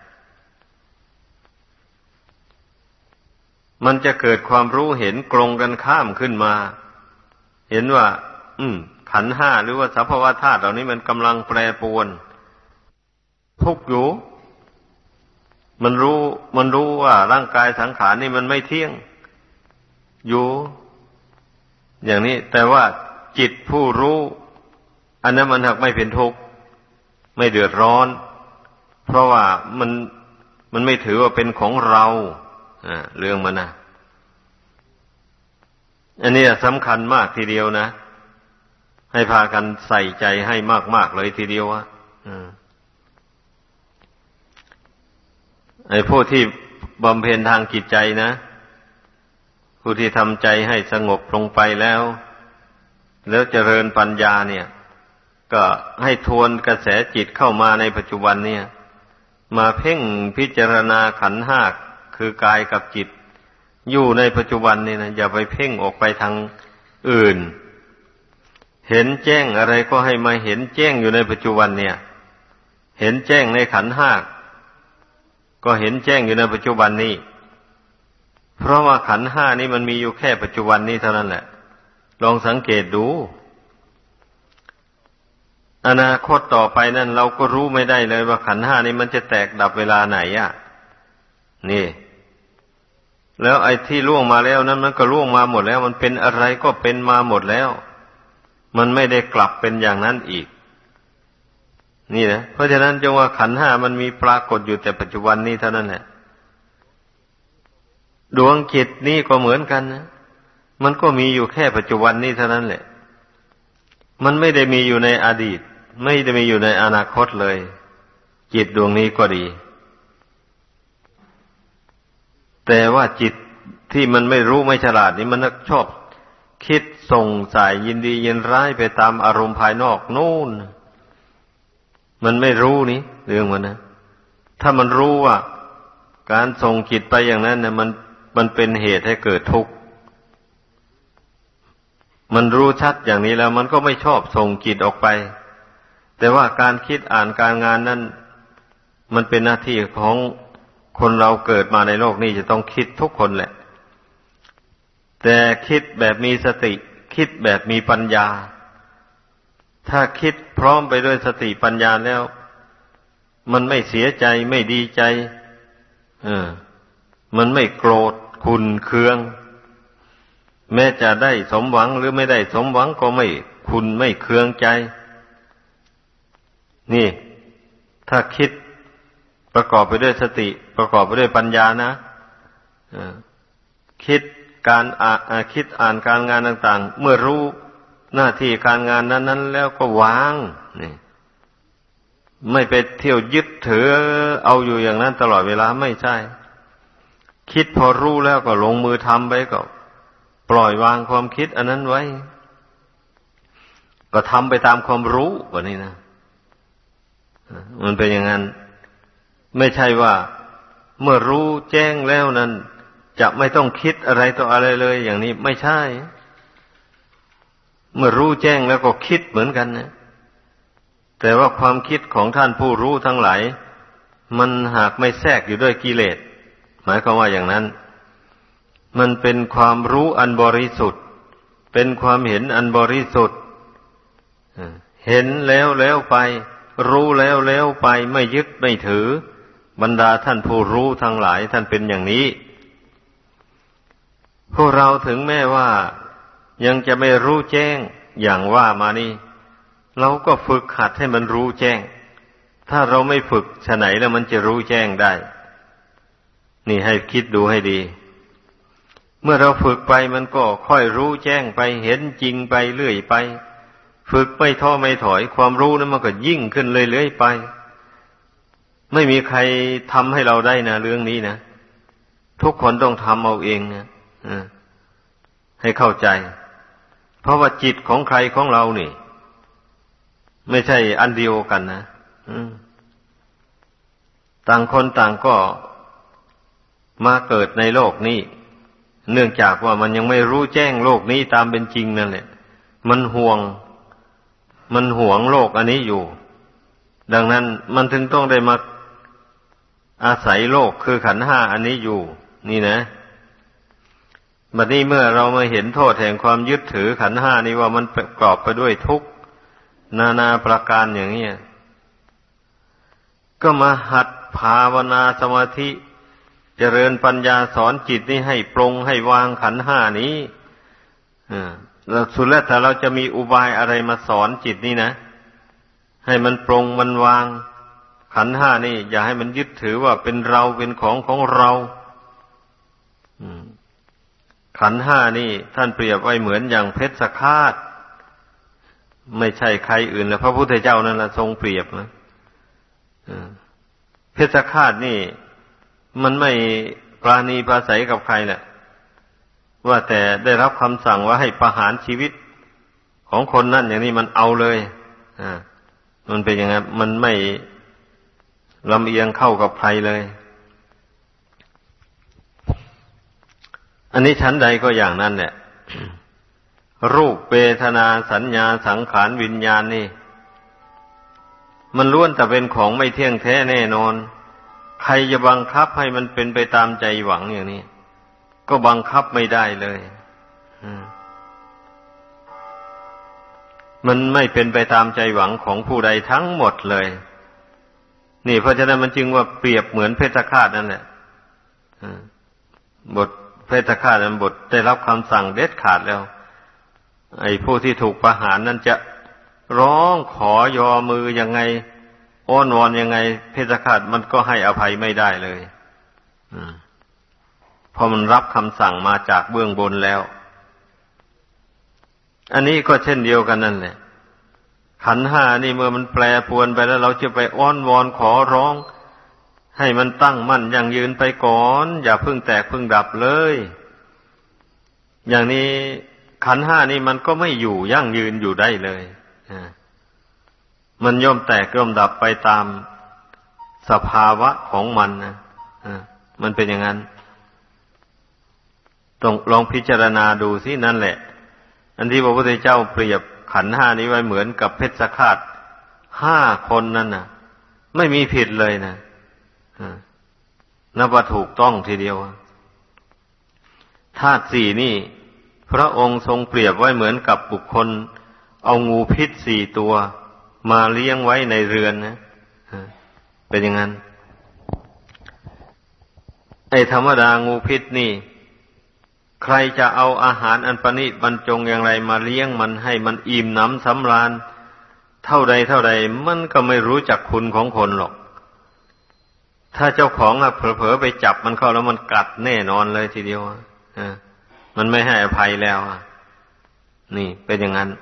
มันจะเกิดความรู้เห็นตรงกันข้ามขึ้นมาเห็นว่าอืมขันธ์ห้าหรือว่าสภาวะธาตุเหล่านี้มันกำลังแปรปรวนทุกข์อยู่มันรู้มันรู้ว่าร่างกายสังขารนี่มันไม่เที่ยงอยู่อย่างนี้แต่ว่าจิตผู้รู้อันนั้นมันหากไม่เป็นทุกข์ไม่เดือดร้อนเพราะว่ามันมันไม่ถือว่าเป็นของเราอ่าเรื่องมันนะอันนี้สำคัญมากทีเดียวนะให้พากันใส่ใจให้มากๆเลยทีเดียวอ่ะไอ้ผู้ที่บำเพ็ญทางจิตใจนะผู้ที่ทำใจให้สงบลงไปแล้วแล้วเจริญปัญญาเนี่ยก็ให้ทวนกระแสจิตเข้ามาในปัจจุบันเนี่ยมาเพ่งพิจารณาขันธ์ห้าคือกายกับจิตอยู่ในปัจจุบันนี่นะอย่าไปเพ่งออกไปทางอื่นเห็นแจ้งอะไรก็ให้มาเห็นแจ้งอยู่ในปัจจุบันเนี่ยเห็นแจ้งในขันธ์ห้าก็เห็นแจ้งอยู่ในปัจจุบันนี้เพราะว่าขันธ์ห้านี้มันมีอยู่แค่ปัจจุบันนี้เท่านั้นแหละลองสังเกตดูอนาคตต่อไปนั่นเราก็รู้ไม่ได้เลยว่าขันธ์ห้านี้มันจะแตกดับเวลาไหนอ่ะนี่แล้วไอ้ที่ล่วงมาแล้วนั้นมันก็ล่วงมาหมดแล้วมันเป็นอะไรก็เป็นมาหมดแล้วมันไม่ได้กลับเป็นอย่างนั้นอีกนี่นะเพราะฉะนั้นจงว่าขันธ์ห้ามันมีปรากฏอยู่แต่ปัจจุบันนี้เท่านั้นแหละดวงจิตนี่ก็เหมือนกันนะมันก็มีอยู่แค่ปัจจุบันนี้เท่านั้นแหละมันไม่ได้มีอยู่ในอดีตไม่ได้มีอยู่ในอนาคตเลยจิตดวงนี้ก็ดีแต่ว่าจิตที่มันไม่รู้ไม่ฉลาดนี่มันชอบคิดส่งสายยินดียินร้ายไปตามอารมณ์ภายนอกนู่นมันไม่รู้นี่เรื่องมันนะถ้ามันรู้ว่าการส่งจิตไปอย่างนั้นเนี่ยมันมันเป็นเหตุให้เกิดทุกข์มันรู้ชัดอย่างนี้แล้วมันก็ไม่ชอบส่งจิตออกไปแต่ว่าการคิดอ่านการงานนั้นมันเป็นหน้าที่ของคนเราเกิดมาในโลกนี้จะต้องคิดทุกคนแหละแต่คิดแบบมีสติคิดแบบมีปัญญาถ้าคิดพร้อมไปด้วยสติปัญญาแล้วมันไม่เสียใจไม่ดีใจเออมันไม่โกรธขุ่นเคืองแม้จะได้สมหวังหรือไม่ได้สมหวังก็ไม่ขุ่นไม่เคืองใจนี่ถ้าคิดประกอบไปด้วยสติประกอบไปด้วยปัญญานะคิดการอ่านคิดอ่านการงานต่างๆเมื่อรู้หน้าที่การงานนั้นๆแล้วก็วางนี่ไม่ไปเที่ยวยึดถือเอาอยู่อย่างนั้นตลอดเวลาไม่ใช่คิดพอรู้แล้วก็ลงมือทำไปก็ปล่อยวางความคิดอันนั้นไว้ก็ทำไปตามความรู้แบบนี้นะมันเป็นอย่างนั้นไม่ใช่ว่าเมื่อรู้แจ้งแล้วนั้นจะไม่ต้องคิดอะไรต่ออะไรเลยอย่างนี้ไม่ใช่เมื่อรู้แจ้งแล้วก็คิดเหมือนกันนะแต่ว่าความคิดของท่านผู้รู้ทั้งหลายมันหากไม่แทรกอยู่ด้วยกิเลสหมายความว่าอย่างนั้นมันเป็นความรู้อันบริสุทธิ์เป็นความเห็นอันบริสุทธิ์เห็นแล้วแล้วไปรู้แล้วแล้วไปไม่ยึดไม่ถือบรรดาท่านผู้รู้ทั้งหลายท่านเป็นอย่างนี้พวกเราถึงแม้ว่ายังจะไม่รู้แจ้งอย่างว่ามานี่เราก็ฝึกหัดให้มันรู้แจ้งถ้าเราไม่ฝึกฉะไหนแล้วมันจะรู้แจ้งได้นี่ให้คิดดูให้ดีเมื่อเราฝึกไปมันก็ค่อยรู้แจ้งไปเห็นจริงไปเรื่อยไปฝึกไม่ท้อไม่ถอยความรู้นั้นมันก็ยิ่งขึ้นเรื่อยๆไปไม่มีใครทำให้เราได้นะเรื่องนี้นะทุกคนต้องทำเอาเองนะให้เข้าใจเพราะว่าจิตของใครของเรานี่ไม่ใช่อันเดียวกันนะต่างคนต่างก็มาเกิดในโลกนี้เนื่องจากว่ามันยังไม่รู้แจ้งโลกนี้ตามเป็นจริงนั่นแหละมันห่วงมันหวงโลกอันนี้อยู่ดังนั้นมันถึงต้องได้มาอาศัยโลกคือขันธ์ห้าอันนี้อยู่นี่นะบัดนี้เมื่อเรามาเห็นโทษแห่งความยึดถือขันธ์ห้านี้ว่ามันประกอบไปด้วยทุกข์นานาประการอย่างนี้ก็มาหัดภาวนาสมาธิเจริญปัญญาสอนจิตนี้ให้ปรงให้วางขันธ์ห้านี้อ่าแล้วสุดแล้วแต่เราจะมีอุบายอะไรมาสอนจิตนี่นะให้มันปรงมันวางขันธ์ห้านี่อย่าให้มันยึดถือว่าเป็นเราเป็นของของเราขันธ์ห้านี่ท่านเปรียบไว้เหมือนอย่างเพชฌฆาตไม่ใช่ใครอื่นแล้วพระพุทธเจ้านั่นแหละทรงเปรียบนะเพชฌฆาตนี่มันไม่ปราณีปราศัยกับใครแหละว่าแต่ได้รับคำสั่งว่าให้ประหารชีวิตของคนนั่นอย่างนี้มันเอาเลยอ่ามันเป็นอย่างนั้นมันไม่ลำเอียงเข้ากับใครเลยอันนี้ชั้นใดก็อย่างนั้นแหละ รูปเวทนาสัญญาสังขารวิญญาณนี่มันล้วนแต่เป็นของไม่เที่ยงแท้แน่นอนใครจะบังคับให้มันเป็นไปตามใจหวังอย่างนี้ก็บังคับไม่ได้เลยมันไม่เป็นไปตามใจหวังของผู้ใดทั้งหมดเลยนี่เพราะฉะนั้นมันจึงว่าเปรียบเหมือนเพชฌฆาตนั่นแหละบทเพชฌฆาตนั้นบทได้รับคำสั่งเด็ดขาดแล้วไอ้ผู้ที่ถูกประหารนั้นจะร้องขอยอมือยังไงอ้อนวอนยังไงเพชฌฆาตมันก็ให้อภัยไม่ได้เลยพอมันรับคำสั่งมาจากเบื้องบนแล้วอันนี้ก็เช่นเดียวกันนั่นแหละขันธ์ห้านี่เมื่อมันแปรปรวนไปแล้วเราจะไปอ้อนวอนขอร้องให้มันตั้งมั่นยั่งยืนไปก่อนอย่าเพิ่งแตกเพิ่งดับเลยอย่างนี้ขันธ์ห้านี่มันก็ไม่อยู่ยั่งยืนอยู่ได้เลยมันย่อมแตกย่อมดับไปตามสภาวะของมันนะมันเป็นอย่างนั้นต้องลองพิจารณาดูสินั่นแหละอันที่พระพุทธเจ้าเปรียบขันธ์ห้านี้ไว้เหมือนกับเพชฌฆาตห้าคนนั่นน่ะไม่มีผิดเลยนะนับว่าถูกต้องทีเดียวธาตุสี่นี่พระองค์ทรงเปรียบไว้เหมือนกับบุคคลเอางูพิษสี่ตัวมาเลี้ยงไว้ในเรือนนะเป็นอย่างนั้นไอ้ธรรมดางูพิษนี่ใครจะเอาอาหารอันประณีตบรรจงอย่างไรมาเลี้ยงมันให้มันอิ่มหนำสำราญเท่าใดเท่าใดมันก็ไม่รู้จักคุณของคนหรอกถ้าเจ้าของอะเผลอๆไปจับมันเข้าแล้วมันกัดแน่นอนเลยทีเดียวอ่ะมันไม่ให้อภัยแล้วนี่เป็นอย่างนั้น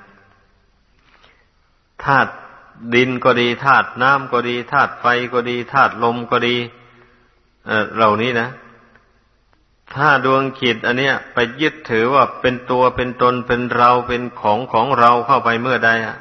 ธาตุดินก็ดีธาตุน้ำก็ดีธาตุไฟก็ดีธาตุลมก็ดีเอ่อเหล่านี้นะถ้าดวงจิตอันเนี้ยไปยึดถือว่าเป็นตัวเป็นตนเป็นเราเป็นของของเราเข้าไปเมื่อใดอ่ะ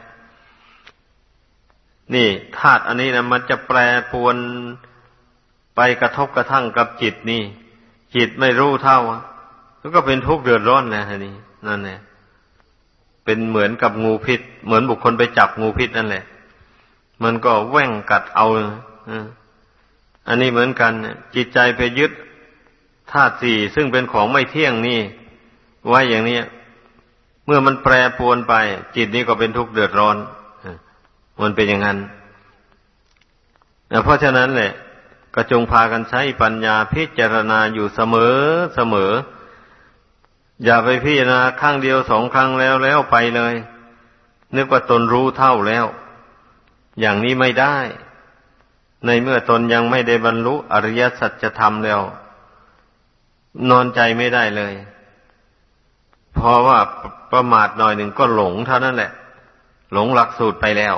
นี่ธาตุอันนี้นะมันจะแปรปรวนไปกระทบกระทั่งกับจิตนี่จิตไม่รู้เท่าแล้วก็เป็นทุกข์เดือดร้อนนะทีนี้นั่นแหละเป็นเหมือนกับงูพิษเหมือนบุคคลไปจับงูพิษนั่นแหละมันก็แว่งกัดเอาอันนี้เหมือนกันจิตใจไปยึดธาตุสี่ซึ่งเป็นของไม่เที่ยงนี่ไว้อย่างนี้เมื่อมันแปรปรวนไปจิตนี้ก็เป็นทุกข์เดือดร้อนมันเป็นอย่างนั้นเพราะฉะนั้นแหละก็จงพากันใช้ปัญญาพิจารณาอยู่เสมอเสมออย่าไปพิจารณาครั้งเดียวสองครั้งแล้วแล้วไปเลยนึกว่าตนรู้เท่าแล้วอย่างนี้ไม่ได้ในเมื่อตนยังไม่ได้บรรลุอริยสัจธรรมแล้วนอนใจไม่ได้เลยเพราะว่าประมาทหน่อยหนึ่งก็หลงเท่านั้นแหละหลงหลักสูตรไปแล้ว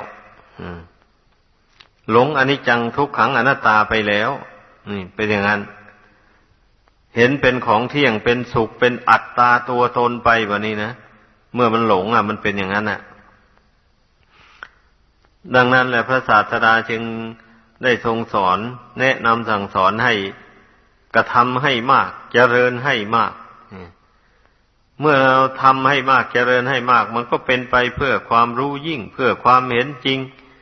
หลงอนิจจังทุกขังอนัตตาไปแล้วนี่เป็นอย่างนั้นเห็นเป็นของเที่ยงเป็นสุขเป็นอัตตาตัวตนไปแบบนี้นะเมื่อมันหลงอ่ะมันเป็นอย่างนั้นอ่ะดังนั้นแหละพระศาสดาจึงได้ทรงสอนแนะนำสั่งสอนให้กระทำให้มากเจริญให้มากเมื่อเราทำให้มากเจริญให้มากมันก็เป็นไปเพื่อความรู้ยิ่งเพื่อความเห็นจริง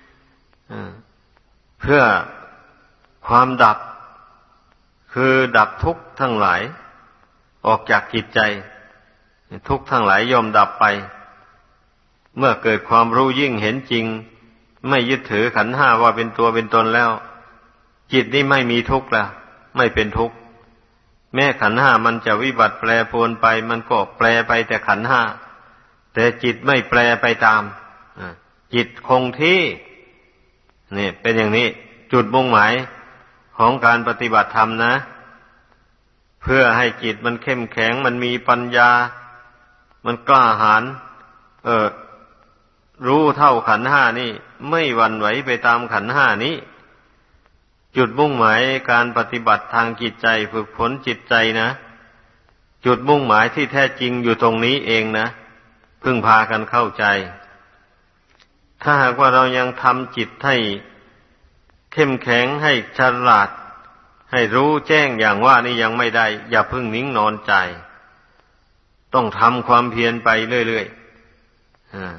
เพื่อความดับคือดับทุกข์ทั้งหลายออกจากจิตใจทุกข์ทั้งหลายย่อมดับไปเมื่อเกิดความรู้ยิ่งเห็นจริงไม่ยึดถือขันธ์ห้าว่าเป็นตัวเป็นตนแล้วจิตนี้ไม่มีทุกข์แล้วไม่เป็นทุกข์แม้ขันธ์ห้ามันจะวิบัติแปรปรวนไปมันก็แปรไปแต่ขันธ์ห้าแต่จิตไม่แปรไปตามจิตคงที่นี่เป็นอย่างนี้จุดมุ่งหมายของการปฏิบัติธรรมนะเพื่อให้จิตมันเข้มแข็งมันมีปัญญามันกล้าหาญเออรู้เท่าขันธ์ห้านี่ไม่หวั่นไหวไปตามขันธ์ห้านี้จุดมุ่งหมายการปฏิบัติทางจิตใจฝึกฝนจิตใจนะจุดมุ่งหมายที่แท้จริงอยู่ตรงนี้เองนะพึ่งพากันเข้าใจถ้าหากว่าเรายังทำจิตให้เข้มแข็งให้ฉลาดให้รู้แจ้งอย่างว่านี่ยังไม่ได้อย่าพึ่งนิ่งนอนใจต้องทำความเพียรไปเรื่อยๆอ่า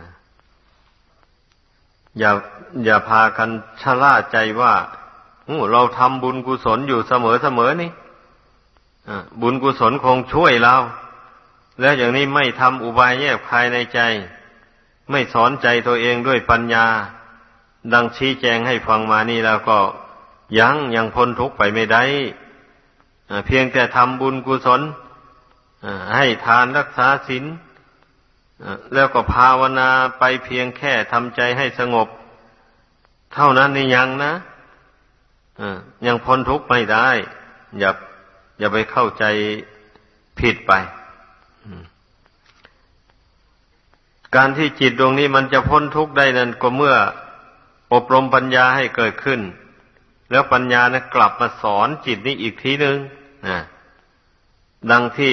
อย่าอย่าพากันชะล่าใจว่าเราทำบุญกุศลอยู่เสมอๆนี่บุญกุศลคงช่วยเราแล้วอย่างนี้ไม่ทำอุบายแยบคายในใจไม่สอนใจตัวเองด้วยปัญญาดังชี้แจงให้ฟังมานี่แล้วก็ยังยังพ้นทุกข์ไปไม่ได้เพียงแต่ทำบุญกุศลให้ทานรักษาศีลแล้วก็ภาวนาไปเพียงแค่ทำใจให้สงบเท่านั้นนี่ยังนะยังพ้นทุกข์ไม่ได้อย่าอย่าไปเข้าใจผิดไปการที่จิตดวงนี้มันจะพ้นทุกข์ได้นั้นก็เมื่ออบรมปัญญาให้เกิดขึ้นแล้วปัญญานะกลับมาสอนจิตนี้อีกทีนึงนะดังที่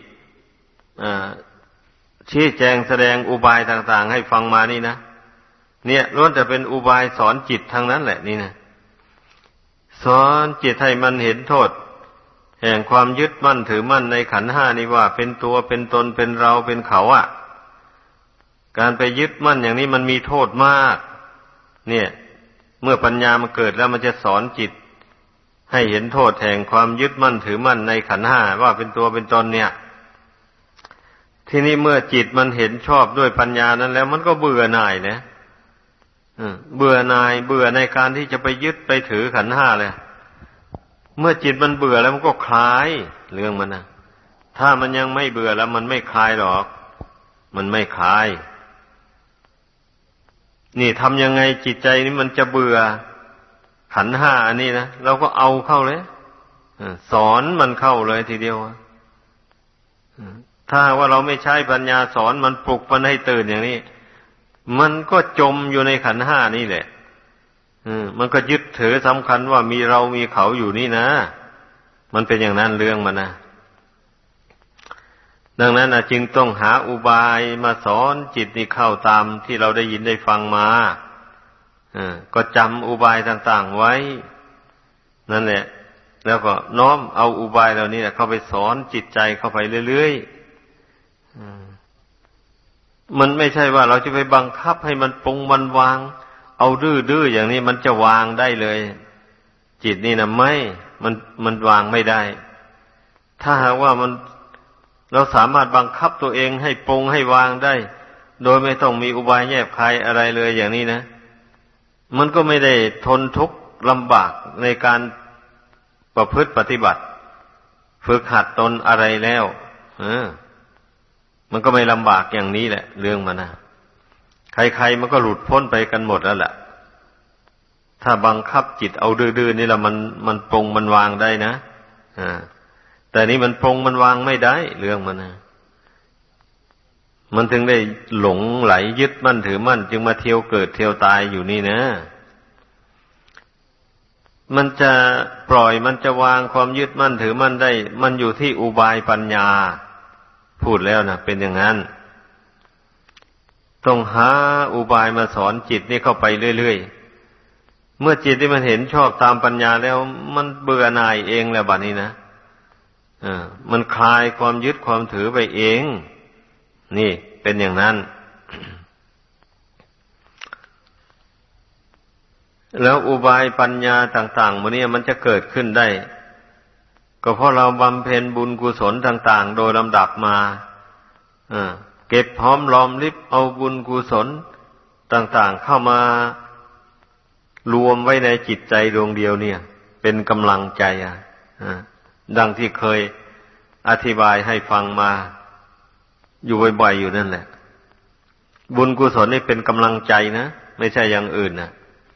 ชี้แจงแสดงอุบายต่างๆให้ฟังมานี่นะเนี่ยล้วนแต่เป็นอุบายสอนจิตทั้งนั้นแหละนี่นะสอนจิตให้มันเห็นโทษแห่งความยึดมั่นถือมั่นในขันธ์ห้านี่ว่าเป็นตัวเป็นตนเป็นเราเป็นเขาอ่ะการไปยึดมั่นอย่างนี้มันมีโทษมากเนี่ยเมื่อปัญญามันเกิดแล้วมันจะสอนจิตให้เห็นโทษแห่งความยึดมั่นถือมั่นในขันธ์ห้าว่าเป็นตัวเป็นตนเนี่ยทีนี้เมื่อจิตมันเห็นชอบด้วยปัญญานั้นแล้วมันก็เบื่อหน่ายนะเบื่อหน่ายเบื่อในการที่จะไปยึดไปถือขันธ์ห้าเลยเมื่อจิตมันเบื่อแล้วมันก็คลายเรื่องมันนะถ้ามันยังไม่เบื่อแล้วมันไม่คลายหรอกมันไม่คลายนี่ทำยังไงจิตใจนี้มันจะเบื่อขันธ์ห้าอันนี้นะเราก็เอาเข้าเลยสอนมันเข้าเลยทีเดียวถ้าว่าเราไม่ใช้ปัญญาสอนมันปลุกมันให้ตื่นอย่างนี้มันก็จมอยู่ในขันธ์ห้านี่แหละมันก็ยึดถือสำคัญว่ามีเรามีเขาอยู่นี่นะมันเป็นอย่างนั้นเรื่องมันนะดังนั้นนะจึงต้องหาอุบายมาสอนจิตนี่เข้าตามที่เราได้ยินได้ฟังมาก็จำอุบายต่างๆไว้นั่นแหละแล้วก็น้อมเอาอุบายเหล่านี้เข้าไปสอนจิตใจเข้าไปเรื่อยๆมันไม่ใช่ว่าเราจะไปบังคับให้มันปรุงมันวางเอาดื้อๆอย่างนี้มันจะวางได้เลยจิตนี่นะไม่มันมันวางไม่ได้ถ้าหากว่ามันเราสามารถบังคับตัวเองให้ปรงให้วางได้โดยไม่ต้องมีอุบายแยบคายอะไรเลยอย่างนี้นะมันก็ไม่ได้ทนทุกข์ลำบากในการประพฤติปฏิบัติฝึกหัดตนอะไรแล้วเออมันก็ไม่ลำบากอย่างนี้แหละเรื่องมันนะใครๆมันก็หลุดพ้นไปกันหมดแล้วแหละถ้าบังคับจิตเอาดื้อๆนี่แหละมันมันปรงมันวางได้นะอ่าแต่นี่มันปรงมันวางไม่ได้เรื่องมันนะมันถึงได้หลงไหลยึดมั่นถือมั่นจึงมาเที่ยวเกิดเที่ยวตายอยู่นี่นะมันจะปล่อยมันจะวางความยึดมั่นถือมั่นได้มันอยู่ที่อุบายปัญญาพูดแล้วนะเป็นอย่างนั้นต้องหาอุบายมาสอนจิตนี่เข้าไปเรื่อยๆเมื่อจิตที่มันเห็นชอบตามปัญญาแล้วมันเบื่อหน่ายเองแล้วบัดนี้นะอ่ามันคลายความยึดความถือไปเองนี่เป็นอย่างนั้น แล้วอุบายปัญญาต่างๆหมดนี้มันจะเกิดขึ้นได้ก็เพราะเราบำเพ็ญบุญกุศลต่างๆโดยลำดับมาอ่าเก็บหอมรอมริบเอาบุญกุศลต่างๆเข้ามารวมไว้ในจิตใจดวงเดียวเนี่ยเป็นกำลังใจอ่ะดังที่เคยอธิบายให้ฟังมาอยู่บ่อยๆอยู่นั่นแหละบุญกุศลนี่เป็นกำลังใจนะไม่ใช่อย่างอื่นนะ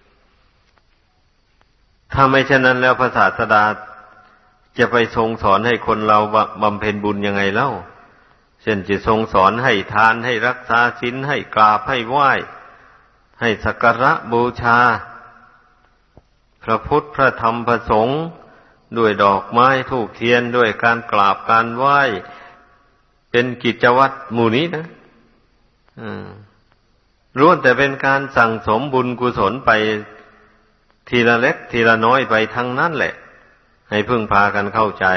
ถ้าไม่เช่นนั้นแล้วพระศาสดาจะไปทรงสอนให้คนเราบำเพ็ญบุญยังไงเล่าเช่นจะทรงสอนให้ทานให้รักษาศีลให้กราบให้ไหว้ให้สักการะบูชาพระพุทธพระธรรมพระสงฆ์ด้วยดอกไม้ธูปเทียนด้วยการกราบการไหว้เป็นกิจวัตรหมู่นี้นะล้วนแต่เป็นการสั่งสมบุญกุศลไปทีละเล็กทีละน้อยไปทั้งนั้นแหละให้พึ่งพากันเข้าใจ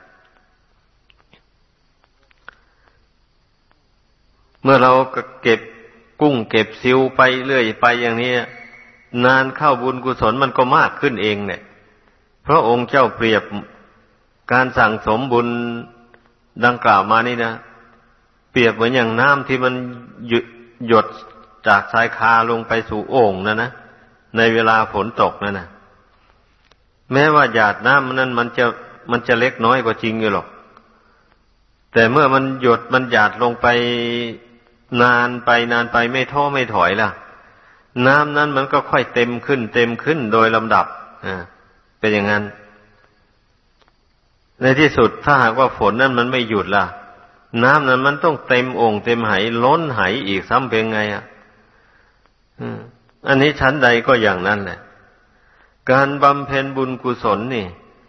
เมื่อเราเก็บกุ้งเก็บซิวไปเรื่อยไปอย่างนี้นานเข้าบุญกุศลมันก็มากขึ้นเองเนี่ยเพราะองค์เจ้าเปรียบการสั่งสมบุญดังกล่าวมานี่นะเปรียบเหมือนอย่างน้ำที่มันหยดจากสายคาลงไปสู่โอ่งนั่นนะในเวลาฝนตกนั่นนะแม้ว่าหยาดน้ำนั้นมันจะมันจะเล็กน้อยกว่าจริงอยู่หรอกแต่เมื่อมันหยดมันหยาดลงไปนานไปนานไปไม่ท้อไม่ถอยล่ะน้ำนั้นมันก็ค่อยเต็มขึ้นเต็มขึ้นโดยลำดับอ่าเป็นอย่างนั้นในที่สุดถ้าหากว่าฝนนั้นมันไม่หยุดล่ะน้ำนั้นมันต้องเต็มโอ่งเต็มไหล้นไหอีกซ้ำเป็นไงอ่ะอันนี้ชั้นใดก็อย่างนั้นแหละการบำเพ็ญบุญกุศลนี่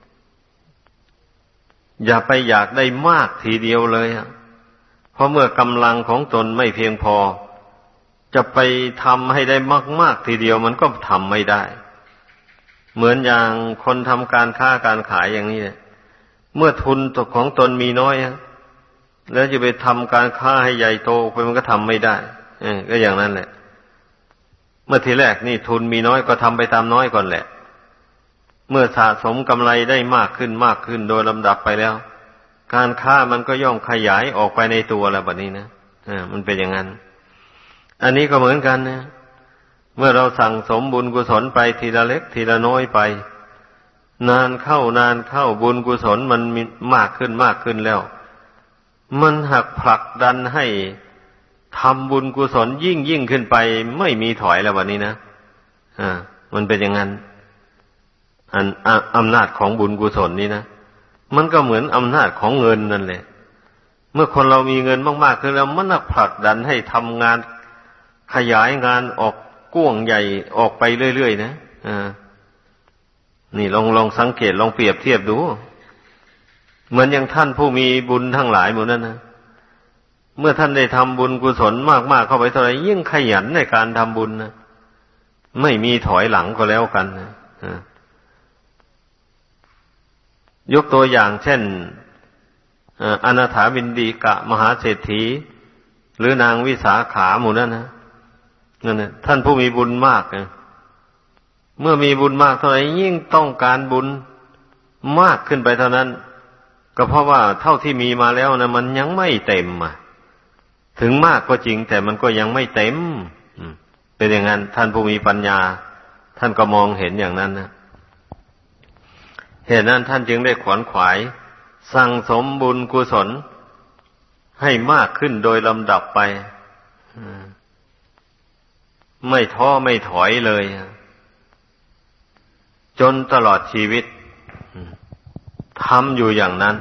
อย่าไปอยากได้มากทีเดียวเลยอ่ะเพราะเมื่อกำลังของตนไม่เพียงพอจะไปทำให้ได้มากๆทีเดียวมันก็ทำไม่ได้เหมือนอย่างคนทำการค้าการขายอย่างนี้เนี่ยเมื่อทุนของตนมีน้อยแล้วจะไปทำการค้าให้ใหญ่โตไปมันก็ทำไม่ได้เออก็อย่างนั้นแหละเมื่อทีแรกนี่ทุนมีน้อยก็ทำไปตามน้อยก่อนแหละเมื่อสะสมกำไรได้มากขึ้นมากขึ้นโดยลำดับไปแล้วการค้ามันก็ย่อมขยายออกไปในตัวแล้วแบบนี้นะอ่ามันเป็นอย่างนั้นอันนี้ก็เหมือนกันนะเมื่อเราสั่งสมบุญกุศลไปทีละเล็กทีละน้อยไปนานเข้านานเข้าบุญกุศลมันมีมากขึ้นมากขึ้นแล้วมันหักผลักดันให้ทำบุญกุศลยิ่งยิ่งขึ้นไปไม่มีถอยแล้ววันนี้นะอ่ามันเป็นอย่างนั้นอันอำนาจของบุญกุศลนี่นะมันก็เหมือนอำนาจของเงินนั่นแหละเมื่อคนเรามีเงินมากๆขึ้นแล้วมันหักผลักดันให้ทำงานขยายงานออกกว้างใหญ่ออกไปเรื่อยๆนะอ่านี่ลองลองสังเกตลองเปรียบเทียบดูเหมือนอย่างท่านผู้มีบุญทั้งหลายหมดนั้นนะเมื่อท่านได้ทำบุญกุศลมากๆเข้าไปเท่าไหร่ยิ่งขยันในการทำบุญนะไม่มีถอยหลังก็แล้วกันนะยกตัวอย่างเช่นอนาถาบิณฑิกะมหาเศรษฐีหรือนางวิสาขาหมู่นั้นนะนั่นน่ะท่านผู้มีบุญมากนะเมื่อมีบุญมากเท่าไหร่ยิ่งต้องการบุญมากขึ้นไปเท่านั้นก็เพราะว่าเท่าที่มีมาแล้วนะมันยังไม่เต็มอ่ะถึงมากก็จริงแต่มันก็ยังไม่เต็มเป็นอย่างนั้นท่านผู้มีปัญญาท่านก็มองเห็นอย่างนั้นนะเหตุนั้นท่านจึงได้ขวนขวายสั่งสมบุญกุศลให้มากขึ้นโดยลำดับไปไม่ท้อไม่ถอยเลยจนตลอดชีวิตทำอยู่อย่างนั้น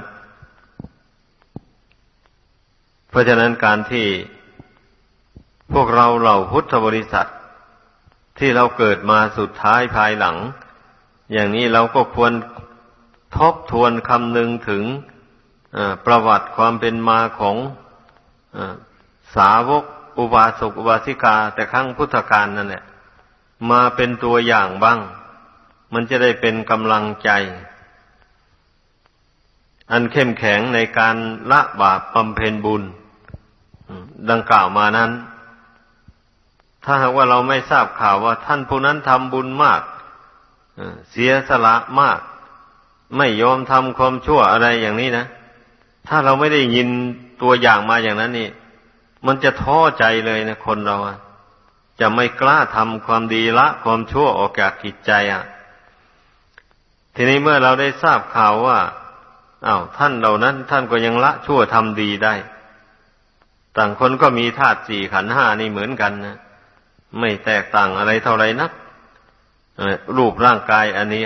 เพราะฉะนั้นการที่พวกเราเหล่าพุทธบริษัทที่เราเกิดมาสุดท้ายภายหลังอย่างนี้เราก็ควรทบทวนคำนึงถึงประวัติความเป็นมาของสาวกอุบาสกอุบาสิกาแต่ครั้งพุทธกาลนั่นแหละมาเป็นตัวอย่างบ้างมันจะได้เป็นกำลังใจอันเข้มแข็งในการละบาปบำเพ็ญบุญดังกล่าวมานั้นถ้าหากว่าเราไม่ทราบข่าวว่าท่านผู้นั้นทำบุญมากเสียสละมากไม่ยอมทำความชั่วอะไรอย่างนี้นะถ้าเราไม่ได้ยินตัวอย่างมาอย่างนั้นนี่มันจะท้อใจเลยนะคนเราจะไม่กล้าทำความดีละความชั่วออกจากจิตใจอ่ะทีนี้เมื่อเราได้ทราบข่าวว่าอ้าวท่านเหล่านั้นท่านก็ยังละชั่วทำดีได้ต่างคนก็มีธาตุสี่ขันธ์ห้านี่เหมือนกันนะไม่แตกต่างอะไรเท่าไรนักรูปร่างกายอันนี้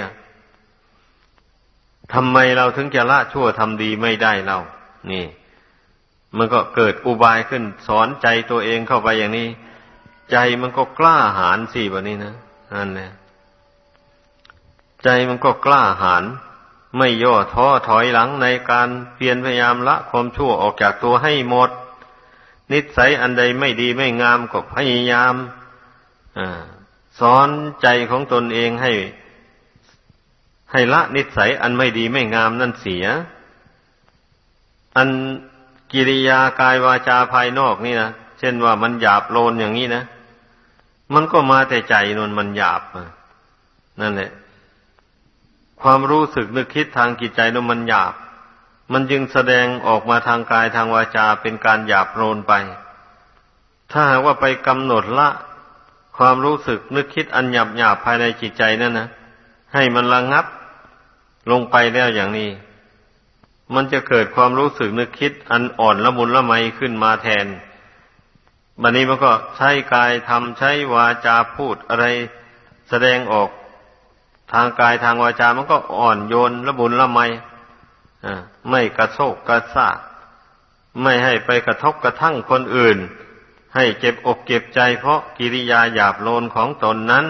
ทำไมเราถึงจะละชั่วทำดีไม่ได้เรานี่มันก็เกิดอุบายขึ้นสอนใจตัวเองเข้าไปอย่างนี้ใจมันก็กล้าหาญสิแบบนี้นะนั่นแหละใจมันก็กล้าหาญไม่ย่อท้อถอยหลังในการเพียรพยายามละความชั่วออกจากตัวให้หมดนิสัยอันใดไม่ดีไม่งามก็พยายามสอนใจของตนเองให้ให้ละนิสัยอันไม่ดีไม่งามนั่นเสียอันกิริยากายวาจาภายนอกนี่นะเช่นว่ามันหยาบโลนอย่างนี้นะมันก็มาแต่ใจนนมันหยาบนั่นแหละความรู้สึกนึกคิดทางจิตใจนั้นมันหยาบมันจึงแสดงออกมาทางกายทางวาจาเป็นการหยาบโลนไปถ้าหากว่าไปกำหนดละความรู้สึกนึกคิดอันหยาบหยาบภายในจิตใจนั่นนะให้มันระงับลงไปแล้วอย่างนี้มันจะเกิดความรู้สึกนึกคิดอันอ่อนละมุนละไมขึ้นมาแทนบัดนี้มันก็ใช้กายทำใช้วาจาพูดอะไรแสดงออกทางกายทางวาจามันก็อ่อนโยนละมุนละไมไม่กระโชกกระซากไม่ให้ไปกระทบกระทั่งคนอื่นให้เจ็บอกเจ็บใจเพราะกิริยาหยาบโลนของตนนั้น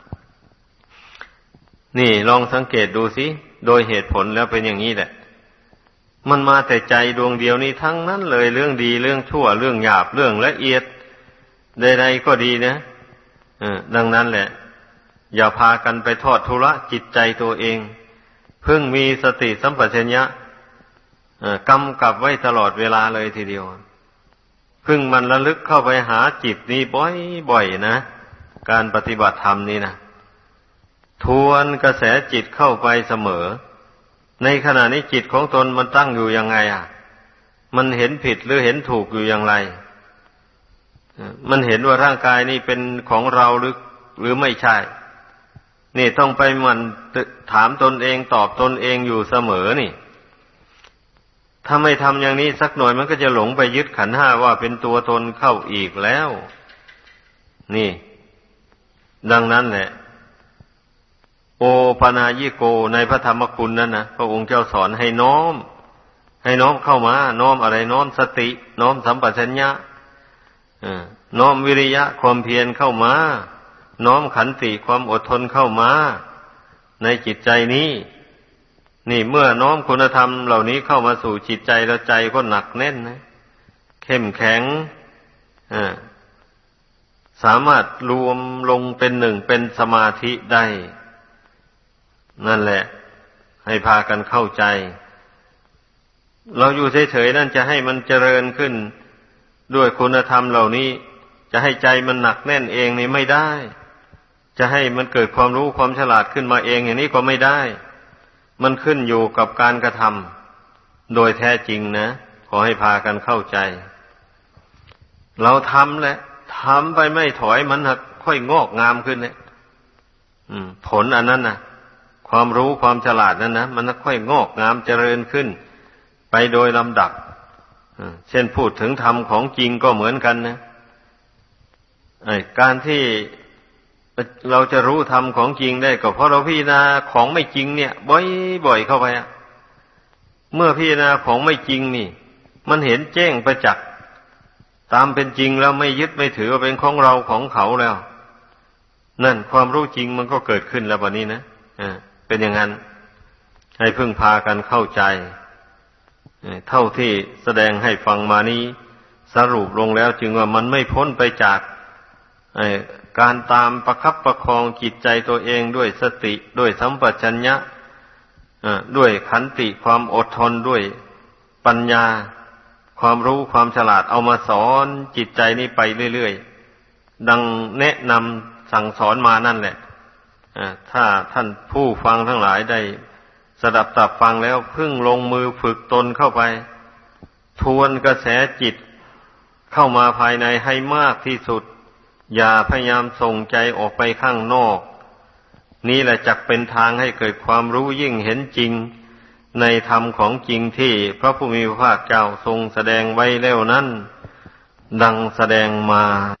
นี่ลองสังเกตดูสิโดยเหตุผลแล้วเป็นอย่างนี้แหละมันมาแต่ใจดวงเดียวนี้ทั้งนั้นเลยเรื่องดีเรื่องชั่วเรื่องหยาบเรื่องละเอียดใดๆก็ดีนะดังนั้นแหละอย่าพากันไปทอดทุระจิตใจตัวเองเพิ่งมีสติสัมปชัญญะกำกับไว้ตลอดเวลาเลยทีเดียวเพิ่งมันระลึกเข้าไปหาจิตนี้บ่อยๆนะการปฏิบัติธรรมนี่นะทวนกระแสจิตเข้าไปเสมอในขณะนี้จิตของตนมันตั้งอยู่ยังไงอ่ะมันเห็นผิดหรือเห็นถูกอยู่อย่างไรมันเห็นว่าร่างกายนี้เป็นของเราหรือหรือไม่ใช่นี่ต้องไปมันถามตนเองตอบตนเองอยู่เสมอนี่ถ้าไม่ทำอย่างนี้สักหน่อยมันก็จะหลงไปยึดขันธ์ห้าว่าเป็นตัวตนเข้าอีกแล้วนี่ดังนั้นแหละโอปนายิโกในพระธรรมคุณนั่นนะพระองค์เจ้าสอนให้น้อมให้น้อมเข้ามาน้อมอะไรน้อมสติน้อมสัมปชัญญะน้อมวิริยะความเพียรเข้ามาน้อมขันติความอดทนเข้ามาในจิตใจนี้นี่เมื่อน้อมคุณธรรมเหล่านี้เข้ามาสู่จิตใจแล้วใจก็หนักแน่นนะเข้มแข็งสามารถรวมลงเป็นหนึ่งเป็นสมาธิได้นั่นแหละให้พากันเข้าใจเราอยู่เฉยๆนั่นจะให้มันเจริญขึ้นด้วยคุณธรรมเหล่านี้จะให้ใจมันหนักแน่นเองนี่ไม่ได้จะให้มันเกิดความรู้ความฉลาดขึ้นมาเองอย่างนี้ก็ไม่ได้มันขึ้นอยู่กับการกระทโดยแท้จริงนะขอให้พากันเข้าใจเราทำแหละทำไปไม่ถอยมันค่อยงอกงามขึ้นเนี่ยผลอันนั้นนะความรู้ความฉลาดนั้นนะมันค่อยงอกงามเจริญขึ้นไปโดยลำดับเช่นพูดถึงธรรมของจริงก็เหมือนกันนะการที่เราจะรู้ธรรมของจริงได้ก็เพราะเราพิจารณาของไม่จริงเนี่ยบ่อยๆเข้าไปอะเมื่อพิจารณาของไม่จริงนี่มันเห็นแจ้งประจักษ์ตามเป็นจริงแล้วไม่ยึดไม่ถือว่าเป็นของเราของเขาแล้วนั่นความรู้จริงมันก็เกิดขึ้นแล้ววันนี้นะอ่าเป็นอย่างนั้นให้พึ่งพากันเข้าใจเท่าที่แสดงให้ฟังมานี้สรุปลงแล้วจึงว่ามันไม่พ้นไปจากการตามประคับประคองจิตใจตัวเองด้วยสติด้วยสัมปชัญญะด้วยขันติความอดทนด้วยปัญญาความรู้ความฉลาดเอามาสอนจิตใจนี้ไปเรื่อยๆดังแนะนำสั่งสอนมานั่นแหละถ้าท่านผู้ฟังทั้งหลายได้สดับตับฟังแล้วพึ่งลงมือฝึกตนเข้าไปทวนกระแสจิตเข้ามาภายในให้มากที่สุดอย่าพยายามส่งใจออกไปข้างนอกนี่แหละจักเป็นทางให้เกิดความรู้ยิ่งเห็นจริงในธรรมของจริงที่พระผู้มีพระภาคเจ้าทรงแสดงไว้แล้วนั้นดังแสดงมา